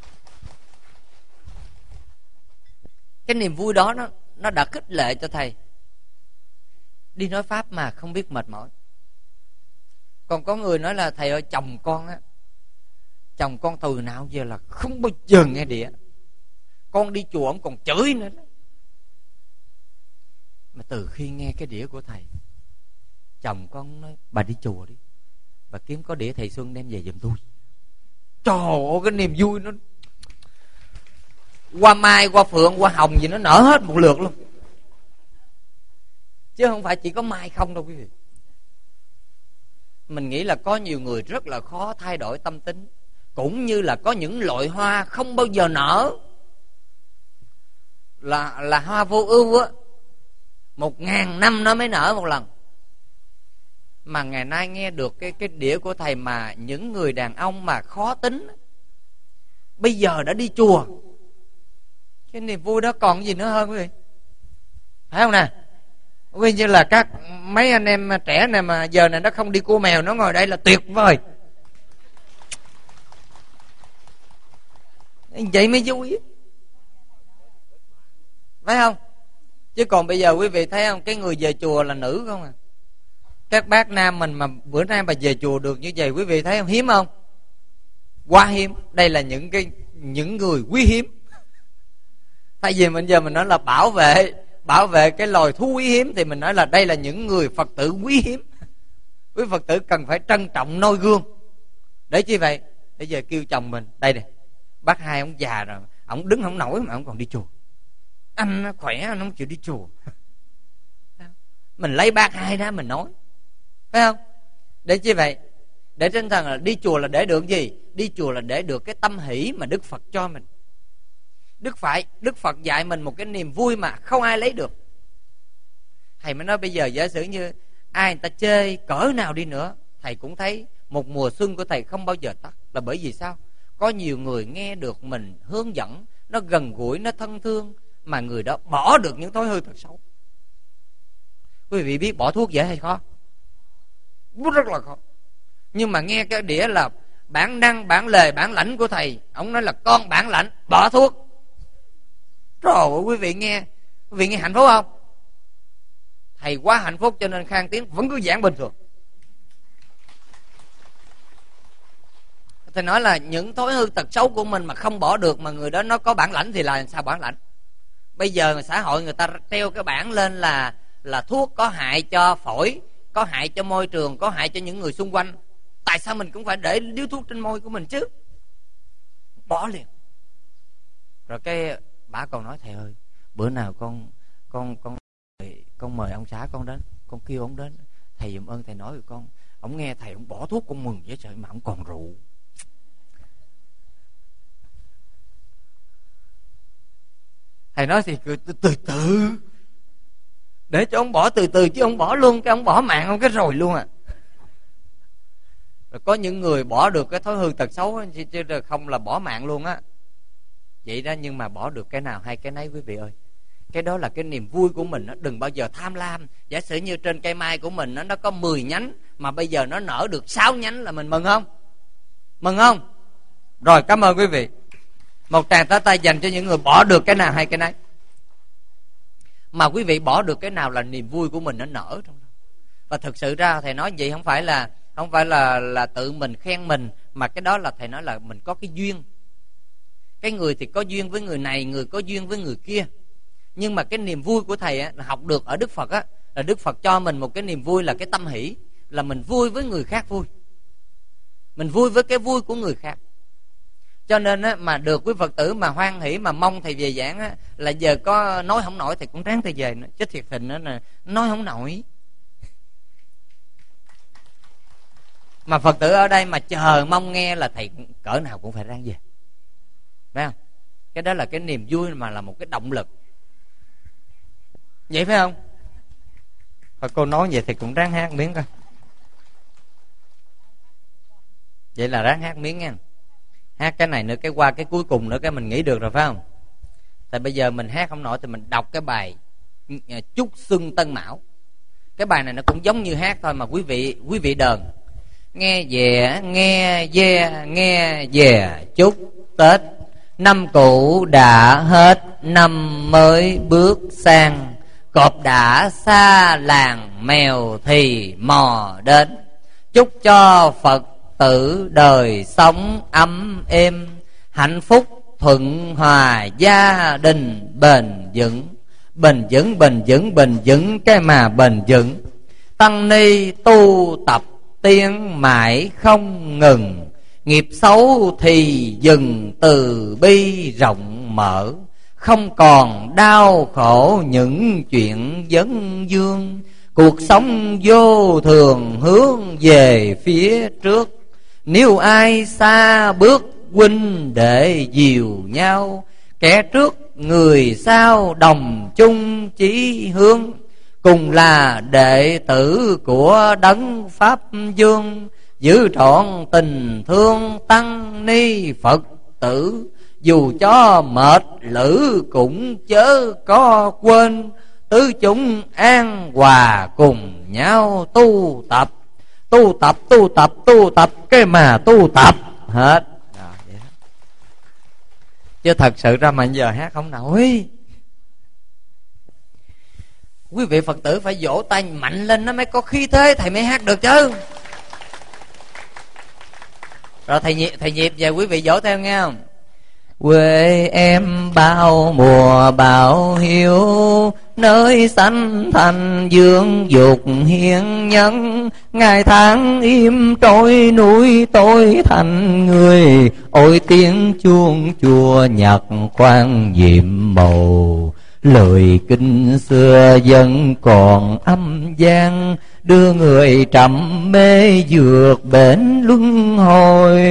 Cái niềm vui đó nó, nó đã khích lệ cho thầy đi nói pháp mà không biết mệt mỏi. Còn có người nói là: thầy ơi, chồng con á, chồng con từ nào giờ là không bao giờ nghe đĩa, con đi chùa ông còn chửi nữa đó. Mà từ khi nghe cái đĩa của thầy, chồng con nói: bà đi chùa đi, bà kiếm có đĩa thầy Xuân đem về giùm tôi. Trời ơi, cái niềm vui nó qua mai, qua phượng, qua hồng gì nó nở hết một lượt luôn. Chứ không phải chỉ có mai không đâu quý vị. Mình nghĩ là có nhiều người rất là khó thay đổi tâm tính, cũng như là có những loại hoa không bao giờ nở, là là hoa vô ưu á, một ngàn năm nó mới nở một lần. Mà ngày nay nghe được cái cái đĩa của thầy mà những người đàn ông mà khó tính bây giờ đã đi chùa, cái niềm vui đó còn gì nữa hơn quý vị, phải không nè? Ví như là các mấy anh em trẻ này mà giờ này nó không đi cua mèo, nó ngồi đây là tuyệt vời. Vậy mới vui, phải không? Chứ còn bây giờ quý vị thấy không, cái người về chùa là nữ không à. Các bác nam mình mà bữa nay mà về chùa được như vậy, quý vị thấy không, hiếm không? Quá hiếm. Đây là những cái những người quý hiếm. Thay vì mình giờ mình nói là bảo vệ bảo vệ cái loài thú quý hiếm, thì mình nói là đây là những người Phật tử quý hiếm. Quý Phật tử cần phải trân trọng noi gương. Để chi vậy? Để giờ kêu chồng mình, đây nè, bác hai ông già rồi, ông đứng không nổi mà ông còn đi chùa. Anh nó khỏe, anh không chịu đi chùa. Mình lấy bác hai đó mình nói, phải không? Để chi vậy? Để tinh thần là đi chùa là để được gì? Đi chùa là để được cái tâm hỷ mà Đức Phật cho mình. Đức phải Đức Phật dạy mình một cái niềm vui mà không ai lấy được. Thầy mới nói bây giờ giả sử như ai người ta chê cỡ nào đi nữa, thầy cũng thấy một mùa xuân của thầy không bao giờ tắt. Là bởi vì sao? Có nhiều người nghe được mình hướng dẫn, nó gần gũi, nó thân thương, mà người đó bỏ được những thói hư tật xấu. Quý vị biết bỏ thuốc dễ hay khó? Rất là khó. Nhưng mà nghe cái đĩa là bản năng, bản lề, bản lãnh của thầy, ông nói là con bản lãnh, bỏ thuốc. Trời ơi, quý vị nghe, quý vị nghe hạnh phúc không? Thầy quá hạnh phúc cho nên Khang Tiến vẫn cứ giảng bình thường. Thầy nói là những thói hư tật xấu của mình mà không bỏ được, mà người đó nó có bản lãnh thì là sao bản lãnh? Bây giờ xã hội người ta treo cái bảng lên là là thuốc có hại cho phổi, có hại cho môi trường, có hại cho những người xung quanh. Tại sao mình cũng phải để điếu thuốc trên môi của mình chứ? Bỏ liền. Rồi cái bà còn nói thầy ơi, bữa nào con con con con mời ông xã con đến, con kêu ông đến, thầy giùm ơn thầy nói với con. Ông nghe thầy ông bỏ thuốc con mừng dễ sợ, mà ông còn rượu. Thầy nói thì từ từ, từ để cho ông bỏ từ từ, chứ ông bỏ luôn cái ông bỏ mạng ông cái rồi luôn à. Rồi có những người bỏ được cái thói hư tật xấu chứ, chứ không là bỏ mạng luôn á. Vậy đó, nhưng mà bỏ được cái nào hay cái nấy quý vị ơi. Cái đó là cái niềm vui của mình đó. Đừng bao giờ tham lam. Giả sử như trên cây mai của mình đó, nó có mười nhánh, mà bây giờ nó nở được sáu nhánh là mình mừng không? Mừng không? Rồi, cảm ơn quý vị. Một tràng pháo tay dành cho những người bỏ được cái nào hay cái nấy. Mà quý vị bỏ được cái nào là niềm vui của mình nó nở trong đó. Và thực sự ra thầy nói vậy không phải là không phải là là tự mình khen mình, mà cái đó là thầy nói là mình có cái duyên. Cái người thì có duyên với người này, người có duyên với người kia. Nhưng mà cái niềm vui của thầy á, là học được ở Đức Phật á, là Đức Phật cho mình một cái niềm vui là cái tâm hỷ, là mình vui với người khác vui, mình vui với cái vui của người khác. Cho nên á, mà được quý Phật tử mà hoan hỷ mà mong thầy về giảng á, là giờ có nói không nổi thì cũng ráng thầy về nữa. Chứ thiệt tình đó là nói không nổi. Mà Phật tử ở đây mà chờ mong nghe là thầy cỡ nào cũng phải ráng về, phải không? Cái đó là cái niềm vui mà là một cái động lực. Vậy phải không? Thôi cô nói vậy thì cũng ráng hát miếng coi. Vậy là ráng hát miếng nha. Hát cái này nữa, cái qua cái cuối cùng nữa cái mình nghĩ được rồi phải không? Tại bây giờ mình hát không nổi thì mình đọc cái bài Chúc Xuân Tân Mão. Cái bài này nó cũng giống như hát thôi, mà quý vị quý vị đờn. Nghe về, nghe ve, nghe về chúc Tết. Năm cũ đã hết, năm mới bước sang. Cọp đã xa làng, mèo thì mò đến. Chúc cho Phật tử đời sống ấm êm, hạnh phúc thuận hòa, gia đình bền vững. Bền vững, bền vững, bền vững, cái mà bền vững. Tăng ni tu tập tiến mãi không ngừng. Nghiệp xấu thì dừng, từ bi rộng mở. Không còn đau khổ những chuyện vấn vương. Cuộc sống vô thường hướng về phía trước. Nếu ai xa bước huynh đệ dìu nhau. Kẻ trước người sau đồng chung chí hướng. Cùng là đệ tử của Đấng Pháp Vương. Giữ trọn tình thương tăng ni Phật tử. Dù cho mệt lử cũng chớ có quên. tứ chúng an hòa cùng nhau tu tập. Tu tập, tu tập, tu tập, cái mà tu tập hết. Rồi, vậy đó. Chứ thật sự ra mà giờ hát không nổi. Quý vị Phật tử phải vỗ tay mạnh lên nó mới có khí thế, thầy mới hát được chứ. Rồi thầy nhịp, thầy nhịp về quý vị vỗ theo nghe không? Quê em bao mùa bao hiu, nơi sanh thành dương dục hiền nhân. Ngày tháng im trôi núi tôi thành người, ôi tiếng chuông chùa nhạc quan nhiệm màu. Lời kinh xưa vẫn còn âm vang, đưa người trầm mê vượt bến luân hồi.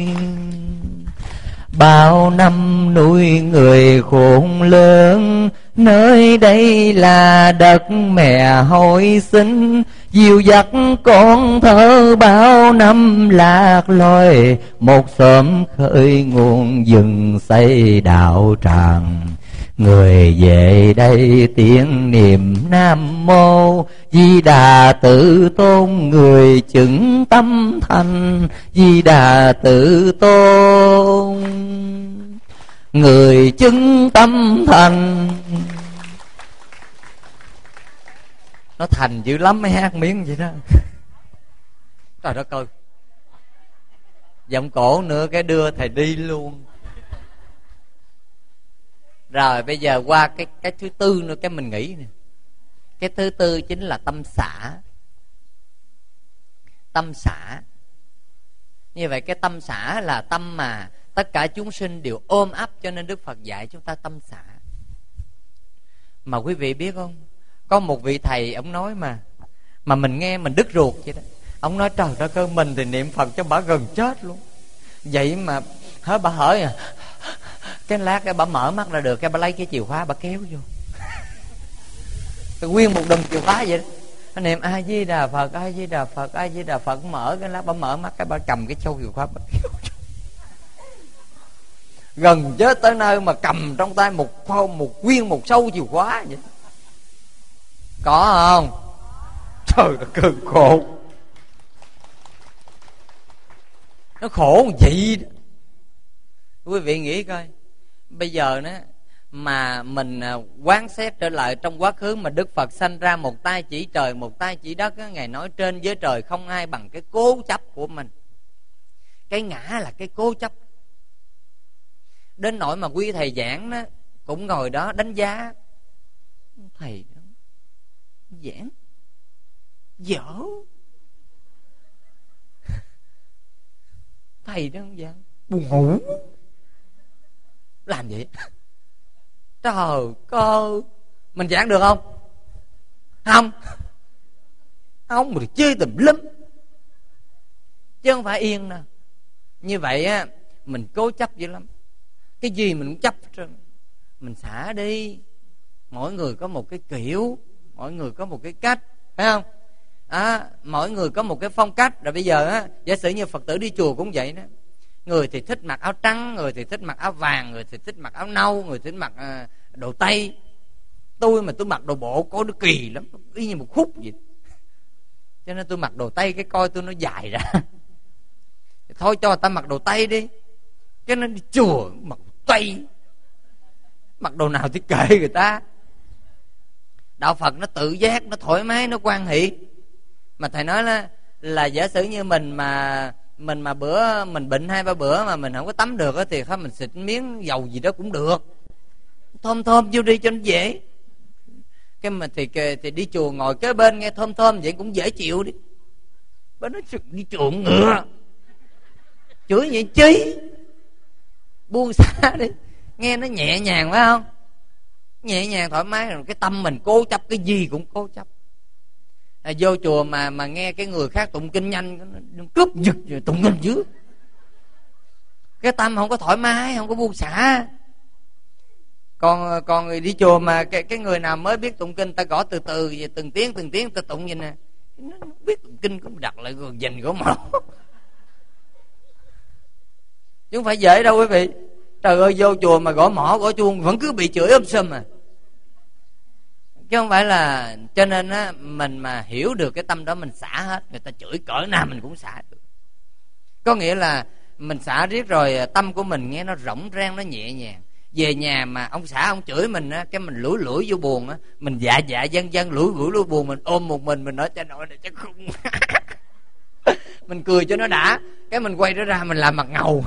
Bao năm nuôi người khôn lớn, nơi đây là đất mẹ hồi sinh. Dìu dắt con thơ bao năm lạc lối, một xóm khơi nguồn rừng xây đạo tràng. Người về đây tiếng niệm Nam Mô Di Đà Tự Tôn, người chứng tâm thành Di Đà Tự Tôn, người chứng tâm thành. Nó thành dữ lắm mới hát miếng vậy đó. Trời đất ơi, giọng cổ nữa cái đưa thầy đi luôn. Rồi bây giờ qua cái cái thứ tư nữa, cái mình nghĩ nè. Cái thứ tư chính là tâm xả. Tâm xả. Như vậy cái tâm xả là tâm mà tất cả chúng sinh đều ôm ấp, cho nên Đức Phật dạy chúng ta tâm xả. Mà quý vị biết không, có một vị thầy ông nói mà mà mình nghe mình đứt ruột vậy đó. Ông nói trời đất ơi, mình thì niệm Phật cho bả gần chết luôn. Vậy mà hỡi bà hỏi à, cái lát cái bà mở mắt ra được, cái bà lấy cái chìa khóa bà kéo vô. Cái nguyên một đùm chìa khóa vậy đó. Nó niệm A Di Đà Phật, A Di Đà Phật, A Di Đà Phật, mở cái lát bà mở mắt, cái bà cầm cái châu chìa khóa bà kéo vô. Gần chết tới nơi mà cầm trong tay một một nguyên một sâu chìa khóa vậy. Có không? Trời ơi, cực khổ. Nó khổ làm gì đó. Quý vị nghĩ coi, bây giờ đó mà mình quán xét trở lại trong quá khứ mà Đức Phật sanh ra một tay chỉ trời một tay chỉ đất á, Ngài nói trên với trời không ai bằng cái cố chấp của mình. Cái ngã là cái cố chấp. Đến nỗi mà quý thầy giảng đó cũng ngồi đó đánh giá. Thầy đó giảng dở. Thầy đó không giảng buồn ngủ. Làm vậy? Trời ơi, mình giảng được không? Không. Không, mình chơi tùm lum, chứ không phải yên đâu. Như vậy á, mình cố chấp dữ lắm. Cái gì mình cũng chấp. Mình xả đi. Mỗi người có một cái kiểu, mỗi người có một cái cách, phải không? À, mỗi người có một cái phong cách. Rồi bây giờ á, giả sử như Phật tử đi chùa cũng vậy đó. Người thì thích mặc áo trắng, người thì thích mặc áo vàng, người thì thích mặc áo nâu, người thích mặc uh, đồ Tây. Tôi mà tôi mặc đồ bộ có nó kỳ lắm, y như một khúc vậy. Cho nên tôi mặc đồ Tây cái coi tôi nó dài ra. Thôi cho người ta mặc đồ Tây đi. Cho nên đi chùa mặc Tây, mặc đồ nào thì kệ người ta. Đạo Phật nó tự giác, nó thoải mái, nó quan hệ. Mà thầy nói là là giả sử như mình mà mình mà bữa mình bệnh hai ba bữa mà mình không có tắm được thì thôi mình xịt miếng dầu gì đó cũng được, thơm thơm vô đi cho nó dễ. Cái mà thì thì đi chùa ngồi kế bên nghe thơm thơm vậy cũng dễ chịu đi. Bên nó đi chùa ngựa chửi vậy chí, buông xả đi, nghe nó nhẹ nhàng phải không? Nhẹ nhàng thoải mái. Rồi cái tâm mình cố chấp cái gì cũng cố chấp. À, vô chùa mà mà nghe cái người khác tụng kinh nhanh, nó cướp giật rồi tụng kinh dữ. Cái tâm không có thoải mái, không có buông xả. Còn còn người đi chùa mà cái cái người nào mới biết tụng kinh, ta gõ từ từ về từng tiếng từng tiếng ta tụng vậy nè, nó biết tụng kinh cũng đặt lại rồi dành gõ mỏ. Chứ không phải dễ đâu quý vị. Trời ơi, vô chùa mà gõ mỏ gõ chuông vẫn cứ bị chửi ôm sum à. chứ không phải là. Cho nên á, mình mà hiểu được cái tâm đó mình xả hết. Người ta chửi cỡ nào mình cũng xả được. Có nghĩa là mình xả riết rồi tâm của mình nghe nó rỗng rang, nó nhẹ nhàng. Về nhà mà ông xã ông chửi mình á, cái mình lủi lủi vô buồn á, mình dạ dạ dân dân lủi lủi vô buồn, mình ôm một mình, mình nói cha nội này chắc khùng. Mình cười cho nó đã, cái mình quay nó ra mình làm mặt ngầu.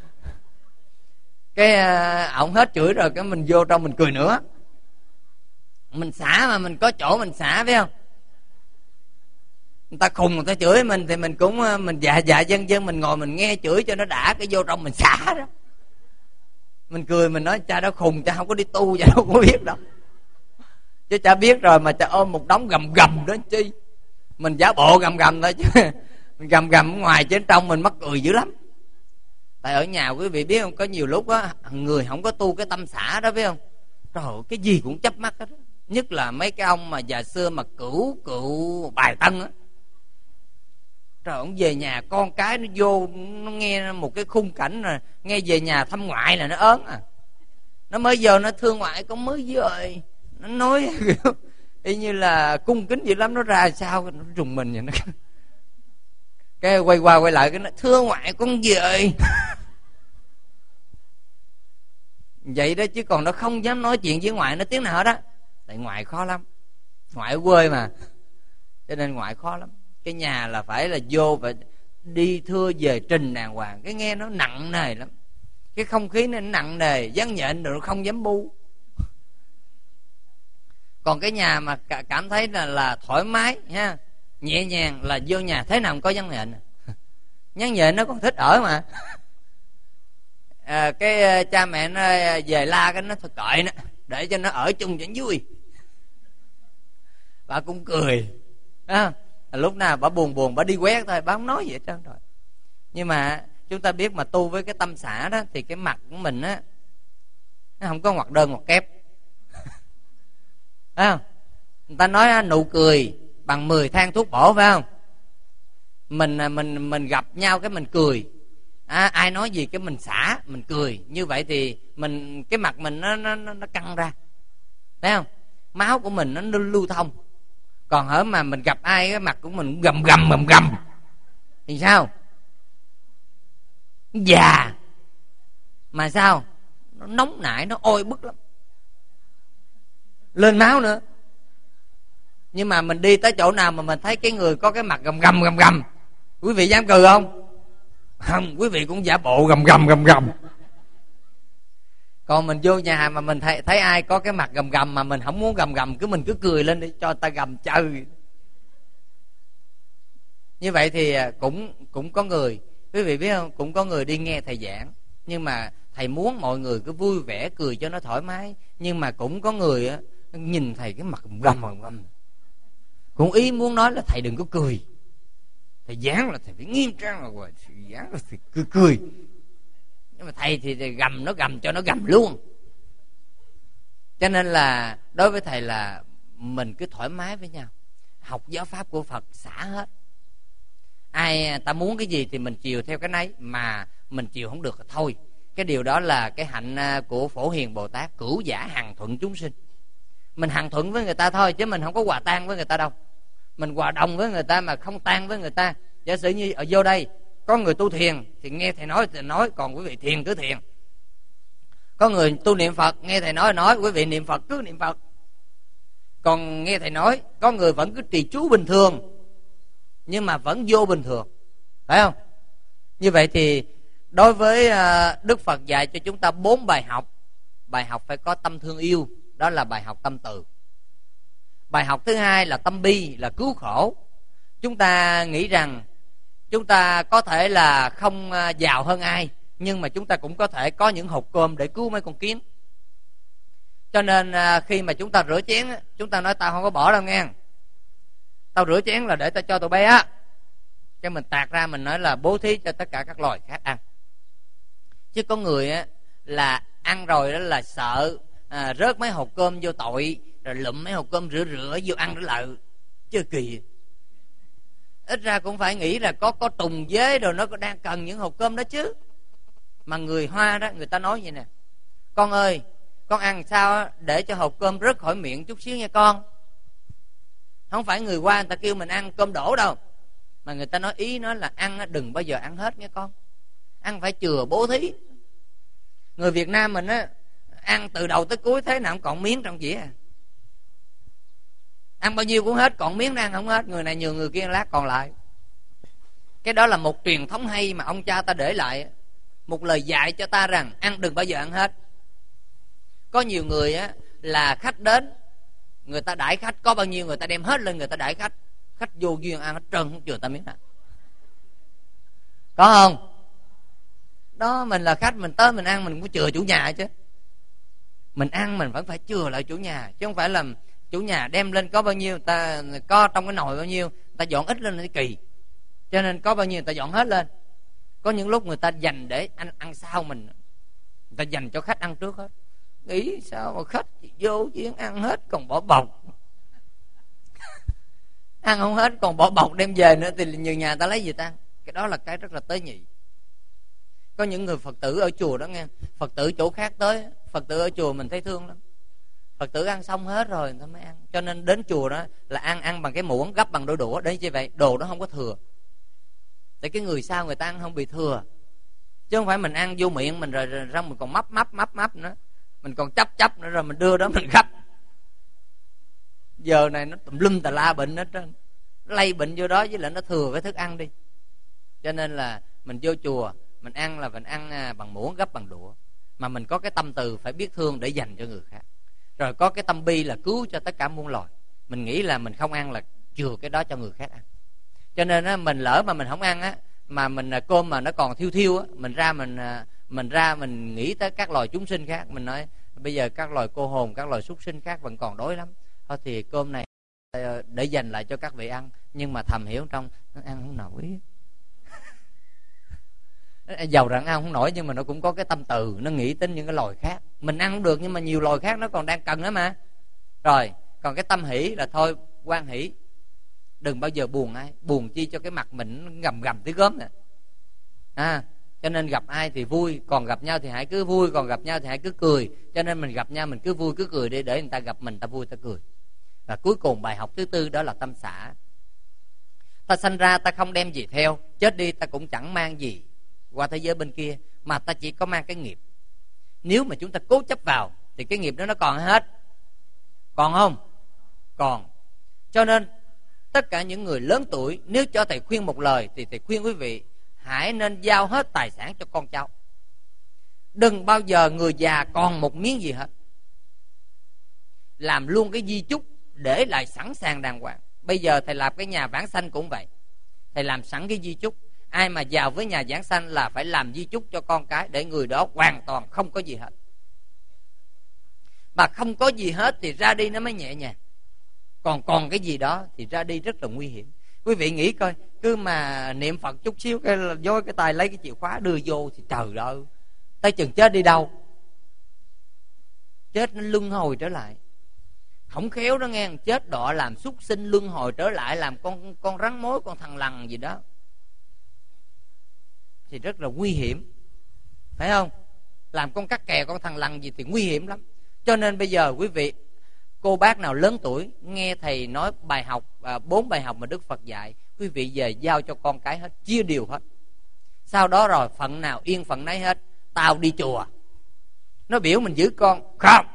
Cái ổng hết chửi rồi, cái mình vô trong mình cười nữa. Mình xả mà mình có chỗ mình xả, phải không? Người ta khùng, người ta chửi mình thì mình cũng mình dạ dạ dân dân, mình ngồi mình nghe chửi cho nó đã, cái vô trong mình xả đó. Mình cười mình nói cha đó khùng, cha không có đi tu, cha đâu có biết đâu. Chứ cha biết rồi mà cha ôm một đống gầm gầm đó chi. Mình giả bộ gầm gầm thôi chứ mình gầm gầm ở ngoài chứ trong mình mắc cười dữ lắm. Tại ở nhà quý vị biết không, có nhiều lúc á người không có tu cái tâm xả đó, biết không? Trời ơi, cái gì cũng chấp mắt hết. Nhất là mấy cái ông mà già xưa mà cửu cựu bài tân á. Trời, ông về nhà con cái nó vô, nó nghe một cái khung cảnh rồi, nghe về nhà thăm ngoại là nó ớn à. Nó mới vô nó thương ngoại con mới về, nó nói y như là cung kính dữ lắm, nó ra sao nó trùng mình vậy. Nó cái quay qua quay lại cái nó thương ngoại con về. Vậy đó, chứ còn nó không dám nói chuyện với ngoại nó tiếng nào đó. Tại ngoại khó lắm, ngoại ở quê mà, cho nên ngoại khó lắm. Cái nhà là phải là vô và đi thưa về trình đàng hoàng, cái nghe nó nặng nề lắm. Cái không khí nó nặng nề, dán nhện rồi không dám bu. Còn cái nhà mà cảm thấy là là thoải mái ha, nhẹ nhàng là vô nhà thế nào cũng có dán nhện. Dán nhện nó còn thích ở mà. À, cái cha mẹ nó về la cái nó thật cợi nó, để cho nó ở chung cho vui. Bà cũng cười à, lúc nào bà buồn buồn bà đi quét thôi, bà không nói gì hết trơn rồi. Nhưng mà chúng ta biết mà tu với cái tâm xả đó thì cái mặt của mình á nó không có ngoặc đơn ngoặc kép. Phải không? Người ta nói nụ cười bằng mười thang thuốc bổ, phải không? Mình mình mình gặp nhau cái mình cười. À, ai nói gì cái mình xả, mình cười. Như vậy thì mình cái mặt mình nó nó nó căng ra. Thấy không? Máu của mình nó lưu thông. Còn hở mà mình gặp ai cái mặt của mình gầm gầm gầm gầm thì sao? Già mà sao? Nó nóng nảy, nó oi bức lắm, lên máu nữa. Nhưng mà mình đi tới chỗ nào mà mình thấy cái người có cái mặt gầm gầm gầm gầm, quý vị dám cười không? Không, quý vị cũng giả bộ gầm gầm gầm gầm. Còn mình vô nhà mà mình thấy thấy ai có cái mặt gầm gầm mà mình không muốn gầm gầm, cứ mình cứ cười lên đi cho ta gầm chơi. Như vậy thì cũng cũng có người, quý vị biết không, cũng có người đi nghe thầy giảng, nhưng mà thầy muốn mọi người cứ vui vẻ cười cho nó thoải mái. Nhưng mà cũng có người á, nhìn thầy cái mặt gầm gầm gầm, cũng ý muốn nói là thầy đừng có cười, thầy giảng là thầy phải nghiêm trang, là rồi thầy giảng là thầy cười cười. Nhưng mà thầy thì gầm, nó gầm cho nó gầm luôn. Cho nên là đối với thầy là mình cứ thoải mái với nhau, học giáo pháp của Phật xả hết. Ai ta muốn cái gì thì mình chiều theo cái nấy, mà mình chiều không được thì thôi. Cái điều đó là cái hạnh của Phổ Hiền Bồ Tát, cửu giả hằng thuận chúng sinh. Mình hằng thuận với người ta thôi, chứ mình không có hòa tan với người ta đâu. Mình hòa đồng với người ta mà không tan với người ta. Giả sử như ở vô đây có người tu thiền thì nghe thầy nói thì nói, còn quý vị thiền cứ thiền. Có người tu niệm Phật, nghe thầy nói nói, quý vị niệm Phật cứ niệm Phật. Còn nghe thầy nói, có người vẫn cứ trì chú bình thường nhưng mà vẫn vô bình thường, phải không? Như vậy thì đối với Đức Phật dạy cho chúng ta bốn bài học. Bài học phải có tâm thương yêu, đó là bài học tâm từ. Bài học thứ hai là tâm bi, là cứu khổ. Chúng ta nghĩ rằng chúng ta có thể là không giàu hơn ai, nhưng mà chúng ta cũng có thể có những hộp cơm để cứu mấy con kiến. Cho nên khi mà chúng ta rửa chén, chúng ta nói tao không có bỏ đâu nghe, tao rửa chén là để tao cho tụi bay á. Cái mình tạt ra mình nói là bố thí cho tất cả các loài khác ăn. Chứ có người á là ăn rồi đó là sợ à, rớt mấy hộp cơm vô tội, rồi lụm mấy hộp cơm rửa rửa vô ăn nữa lợi. Chứ kỳ, ít ra cũng phải nghĩ là có có trùng dế rồi nó có đang cần những hộp cơm đó chứ. Mà người Hoa đó, người ta nói vậy nè: con ơi, con ăn sao để cho hộp cơm rớt khỏi miệng chút xíu nha con. Không phải người qua người ta kêu mình ăn cơm đổ đâu, mà người ta nói ý nói là ăn đừng bao giờ ăn hết nghe con, ăn phải chừa bố thí. Người Việt Nam mình á, ăn từ đầu tới cuối thế nào cũng còn miếng trong dĩa à. Ăn bao nhiêu cũng hết, còn miếng nó ăn không hết, người này nhường người kia lát còn lại. Cái đó là một truyền thống hay mà ông cha ta để lại, một lời dạy cho ta rằng ăn đừng bao giờ ăn hết. Có nhiều người á là khách đến, người ta đãi khách có bao nhiêu người ta đem hết lên người ta đãi khách, khách vô duyên ăn hết trơn không chừa ta miếng nào. Có không? Đó, mình là khách, mình tới mình ăn mình cũng chừa chủ nhà chứ. Mình ăn mình vẫn phải chừa lại chủ nhà, chứ không phải là chủ nhà đem lên có bao nhiêu ta có trong cái nồi bao nhiêu ta dọn ít lên thì kỳ. Cho nên có bao nhiêu người ta dọn hết lên. Có những lúc người ta dành để ăn ăn sau mình, người ta dành cho khách ăn trước hết. Nghĩ sao mà khách vô chuyến ăn hết còn bỏ bọc ăn không hết còn bỏ bọc đem về nữa thì nhiều nhà ta lấy gì ta ăn. Cái đó là cái rất là tế nhị. Có những người Phật tử ở chùa đó nghe, Phật tử chỗ khác tới, Phật tử ở chùa mình thấy thương lắm. Phật tử ăn xong hết rồi người ta mới ăn. Cho nên đến chùa đó là ăn ăn bằng cái muỗng, gấp bằng đôi đũa. Đấy như vậy đồ đó không có thừa, để cái người sau người ta ăn không bị thừa. Chứ không phải mình ăn vô miệng mình rồi, rồi xong mình còn mấp mấp mấp mấp nữa, mình còn chấp chấp nữa rồi mình đưa đó mình gấp. Giờ này nó tùm lum tà la bệnh hết trơn, lây bệnh vô đó, với lại nó thừa cái thức ăn đi. Cho nên là mình vô chùa mình ăn là mình ăn bằng muỗng gấp bằng đũa, mà mình có cái tâm từ phải biết thương để dành cho người khác, rồi có cái tâm bi là cứu cho tất cả muôn loài. Mình nghĩ là mình không ăn là chừa cái đó cho người khác ăn. Cho nên á, mình lỡ mà mình không ăn á, mà mình cơm mà nó còn thiêu thiêu á, mình ra mình mình ra mình nghĩ tới các loài chúng sinh khác, mình nói bây giờ các loài cô hồn, các loài súc sinh khác vẫn còn đói lắm, thôi thì cơm này để dành lại cho các vị ăn. Nhưng mà thầm hiểu trong nó ăn không nổi giàu rằng ăn không nổi, nhưng mà nó cũng có cái tâm từ, nó nghĩ đến những cái loài khác. Mình ăn không được nhưng mà nhiều loài khác nó còn đang cần đó mà. Rồi còn cái tâm hỷ là thôi hoan hỷ, đừng bao giờ buồn ai, buồn chi cho cái mặt mình gầm gầm tới gớm nè. À, cho nên gặp ai thì vui, còn gặp nhau thì hãy cứ vui, còn gặp nhau thì hãy cứ cười. Cho nên mình gặp nhau mình cứ vui cứ cười đi, để người ta gặp mình ta vui ta cười. Và cuối cùng bài học thứ tư đó là tâm xả. Ta sanh ra ta không đem gì theo, chết đi ta cũng chẳng mang gì qua thế giới bên kia, mà ta chỉ có mang cái nghiệp. Nếu mà chúng ta cố chấp vào thì cái nghiệp đó nó còn hết. Còn không? Còn. Cho nên tất cả những người lớn tuổi, nếu cho thầy khuyên một lời thì thầy khuyên quý vị hãy nên giao hết tài sản cho con cháu. Đừng bao giờ người già còn một miếng gì hết. Làm luôn cái di chúc để lại sẵn sàng đàng hoàng. Bây giờ thầy làm cái nhà vãng sanh cũng vậy, thầy làm sẵn cái di chúc. Ai mà vào với nhà vãng sanh là phải làm di chúc cho con cái, để người đó hoàn toàn không có gì hết. Mà không có gì hết thì ra đi nó mới nhẹ nhàng. Còn còn cái gì đó thì ra đi rất là nguy hiểm. Quý vị nghĩ coi, cứ mà niệm Phật chút xíu cái là vô cái tay lấy cái chìa khóa đưa vô thì trời ơi, tới chừng chết đi đâu? Chết nó luân hồi trở lại. Không khéo đó nghe, chết đọa làm súc sinh luân hồi trở lại, làm con con rắn mối, con thằn lằn gì đó, thì rất là nguy hiểm, phải không? Làm con cắt kè, con thằn lằn gì thì nguy hiểm lắm. Cho nên bây giờ quý vị cô bác nào lớn tuổi nghe thầy nói bài học bốn à, bài học mà Đức Phật dạy, quý vị về giao cho con cái hết, chia đều hết. Sau đó rồi phận nào yên phận nấy hết. Tao đi chùa, nó biểu mình giữ con, không,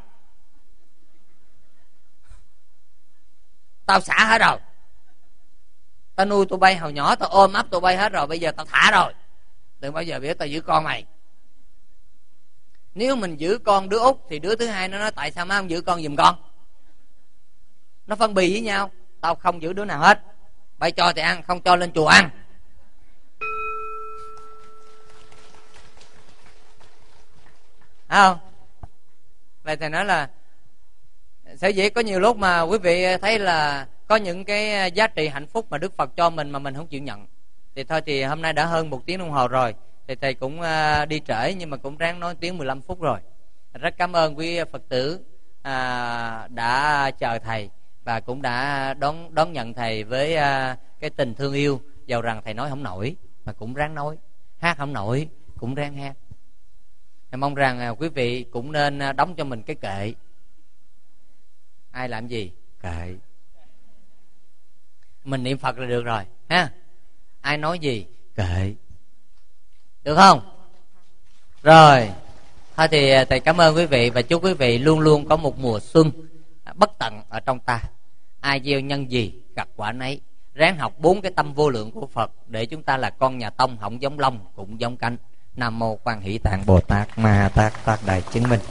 tao xả hết rồi. Tao nuôi tụi bay hồi nhỏ, tao ôm ấp tụi bay hết rồi, bây giờ tao thả rồi, đừng bao giờ biểu tao giữ con mày. Nếu mình giữ con đứa út thì đứa thứ hai nó nói tại sao má không giữ con giùm con. Nó phân bì với nhau. Tao không giữ đứa nào hết, bay cho thì ăn, không cho lên chùa ăn. Thấy không? Vậy thì nói là sở dĩ có nhiều lúc mà quý vị thấy là có những cái giá trị hạnh phúc mà Đức Phật cho mình mà mình không chịu nhận. Thì thôi thì hôm nay đã hơn một tiếng đồng hồ rồi, thì thầy cũng đi trễ nhưng mà cũng ráng nói tiếng mười lăm phút rồi. Rất cảm ơn quý Phật tử à, đã chờ thầy và cũng đã đón đón nhận thầy với à, cái tình thương yêu. Dầu rằng thầy nói không nổi mà cũng ráng nói, hát không nổi cũng ráng hát. Thầy mong rằng à, quý vị cũng nên đóng cho mình cái kệ. Ai làm gì? Kệ. mình niệm Phật là được rồi ha. Ai nói gì kệ, được không? Rồi thôi thì thầy cảm ơn quý vị và chúc quý vị luôn luôn có một mùa xuân bất tận ở trong ta. Ai gieo nhân gì gặt quả nấy. Ráng học bốn cái tâm vô lượng của Phật để chúng ta là con nhà Tông, không giống lông cũng giống cánh. Nam mô Quan Hỷ Tạng Bồ Tát Ma Tát Tát Đại Chứng Minh.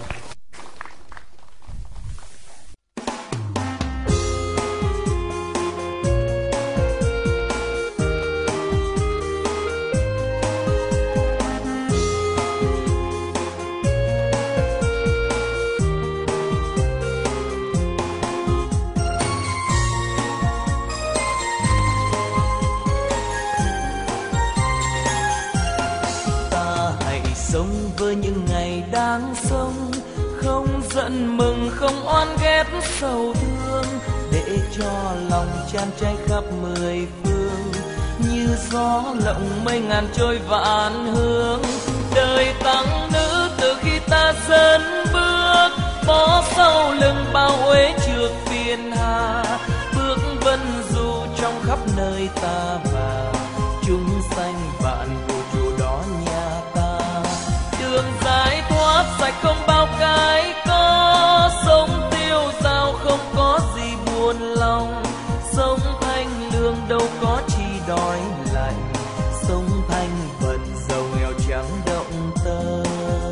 Sống với những ngày đang sống, không giận mừng, không oán ghét sầu thương, để cho lòng chan cháy khắp mười phương, như gió lộng mây ngàn trôi vạn hướng. Đời tăng nữ từ khi ta dẫn bước, bỏ sau lưng bao uế trượt phiền hà, bước vân du trong khắp nơi ta bà, chúng sanh vạn của chủ đó nhà ta. Đường giải thoát sạch không bao cái có, sống tiêu dao không có gì buồn lòng, sống thanh lương đâu có chi đói lạnh, sống thanh bần giàu nghèo chẳng động tâm.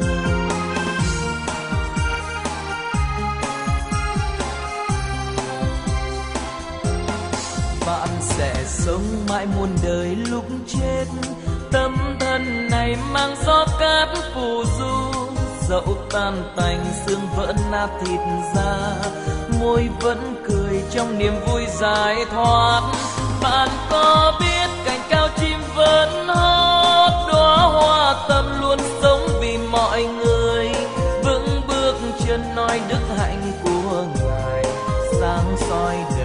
Bạn sẽ sống mãi muôn đời lúc chết, tâm thân này mang gió cát phù du, dẫu tan tành xương vẫn nát thịt ra, môi vẫn cười trong niềm vui giải thoát. Bạn có biết cành cao chim vẫn hót, đóa hoa tâm luôn sống vì mọi người, vững bước chân nói đức hạnh của Ngài, sáng soi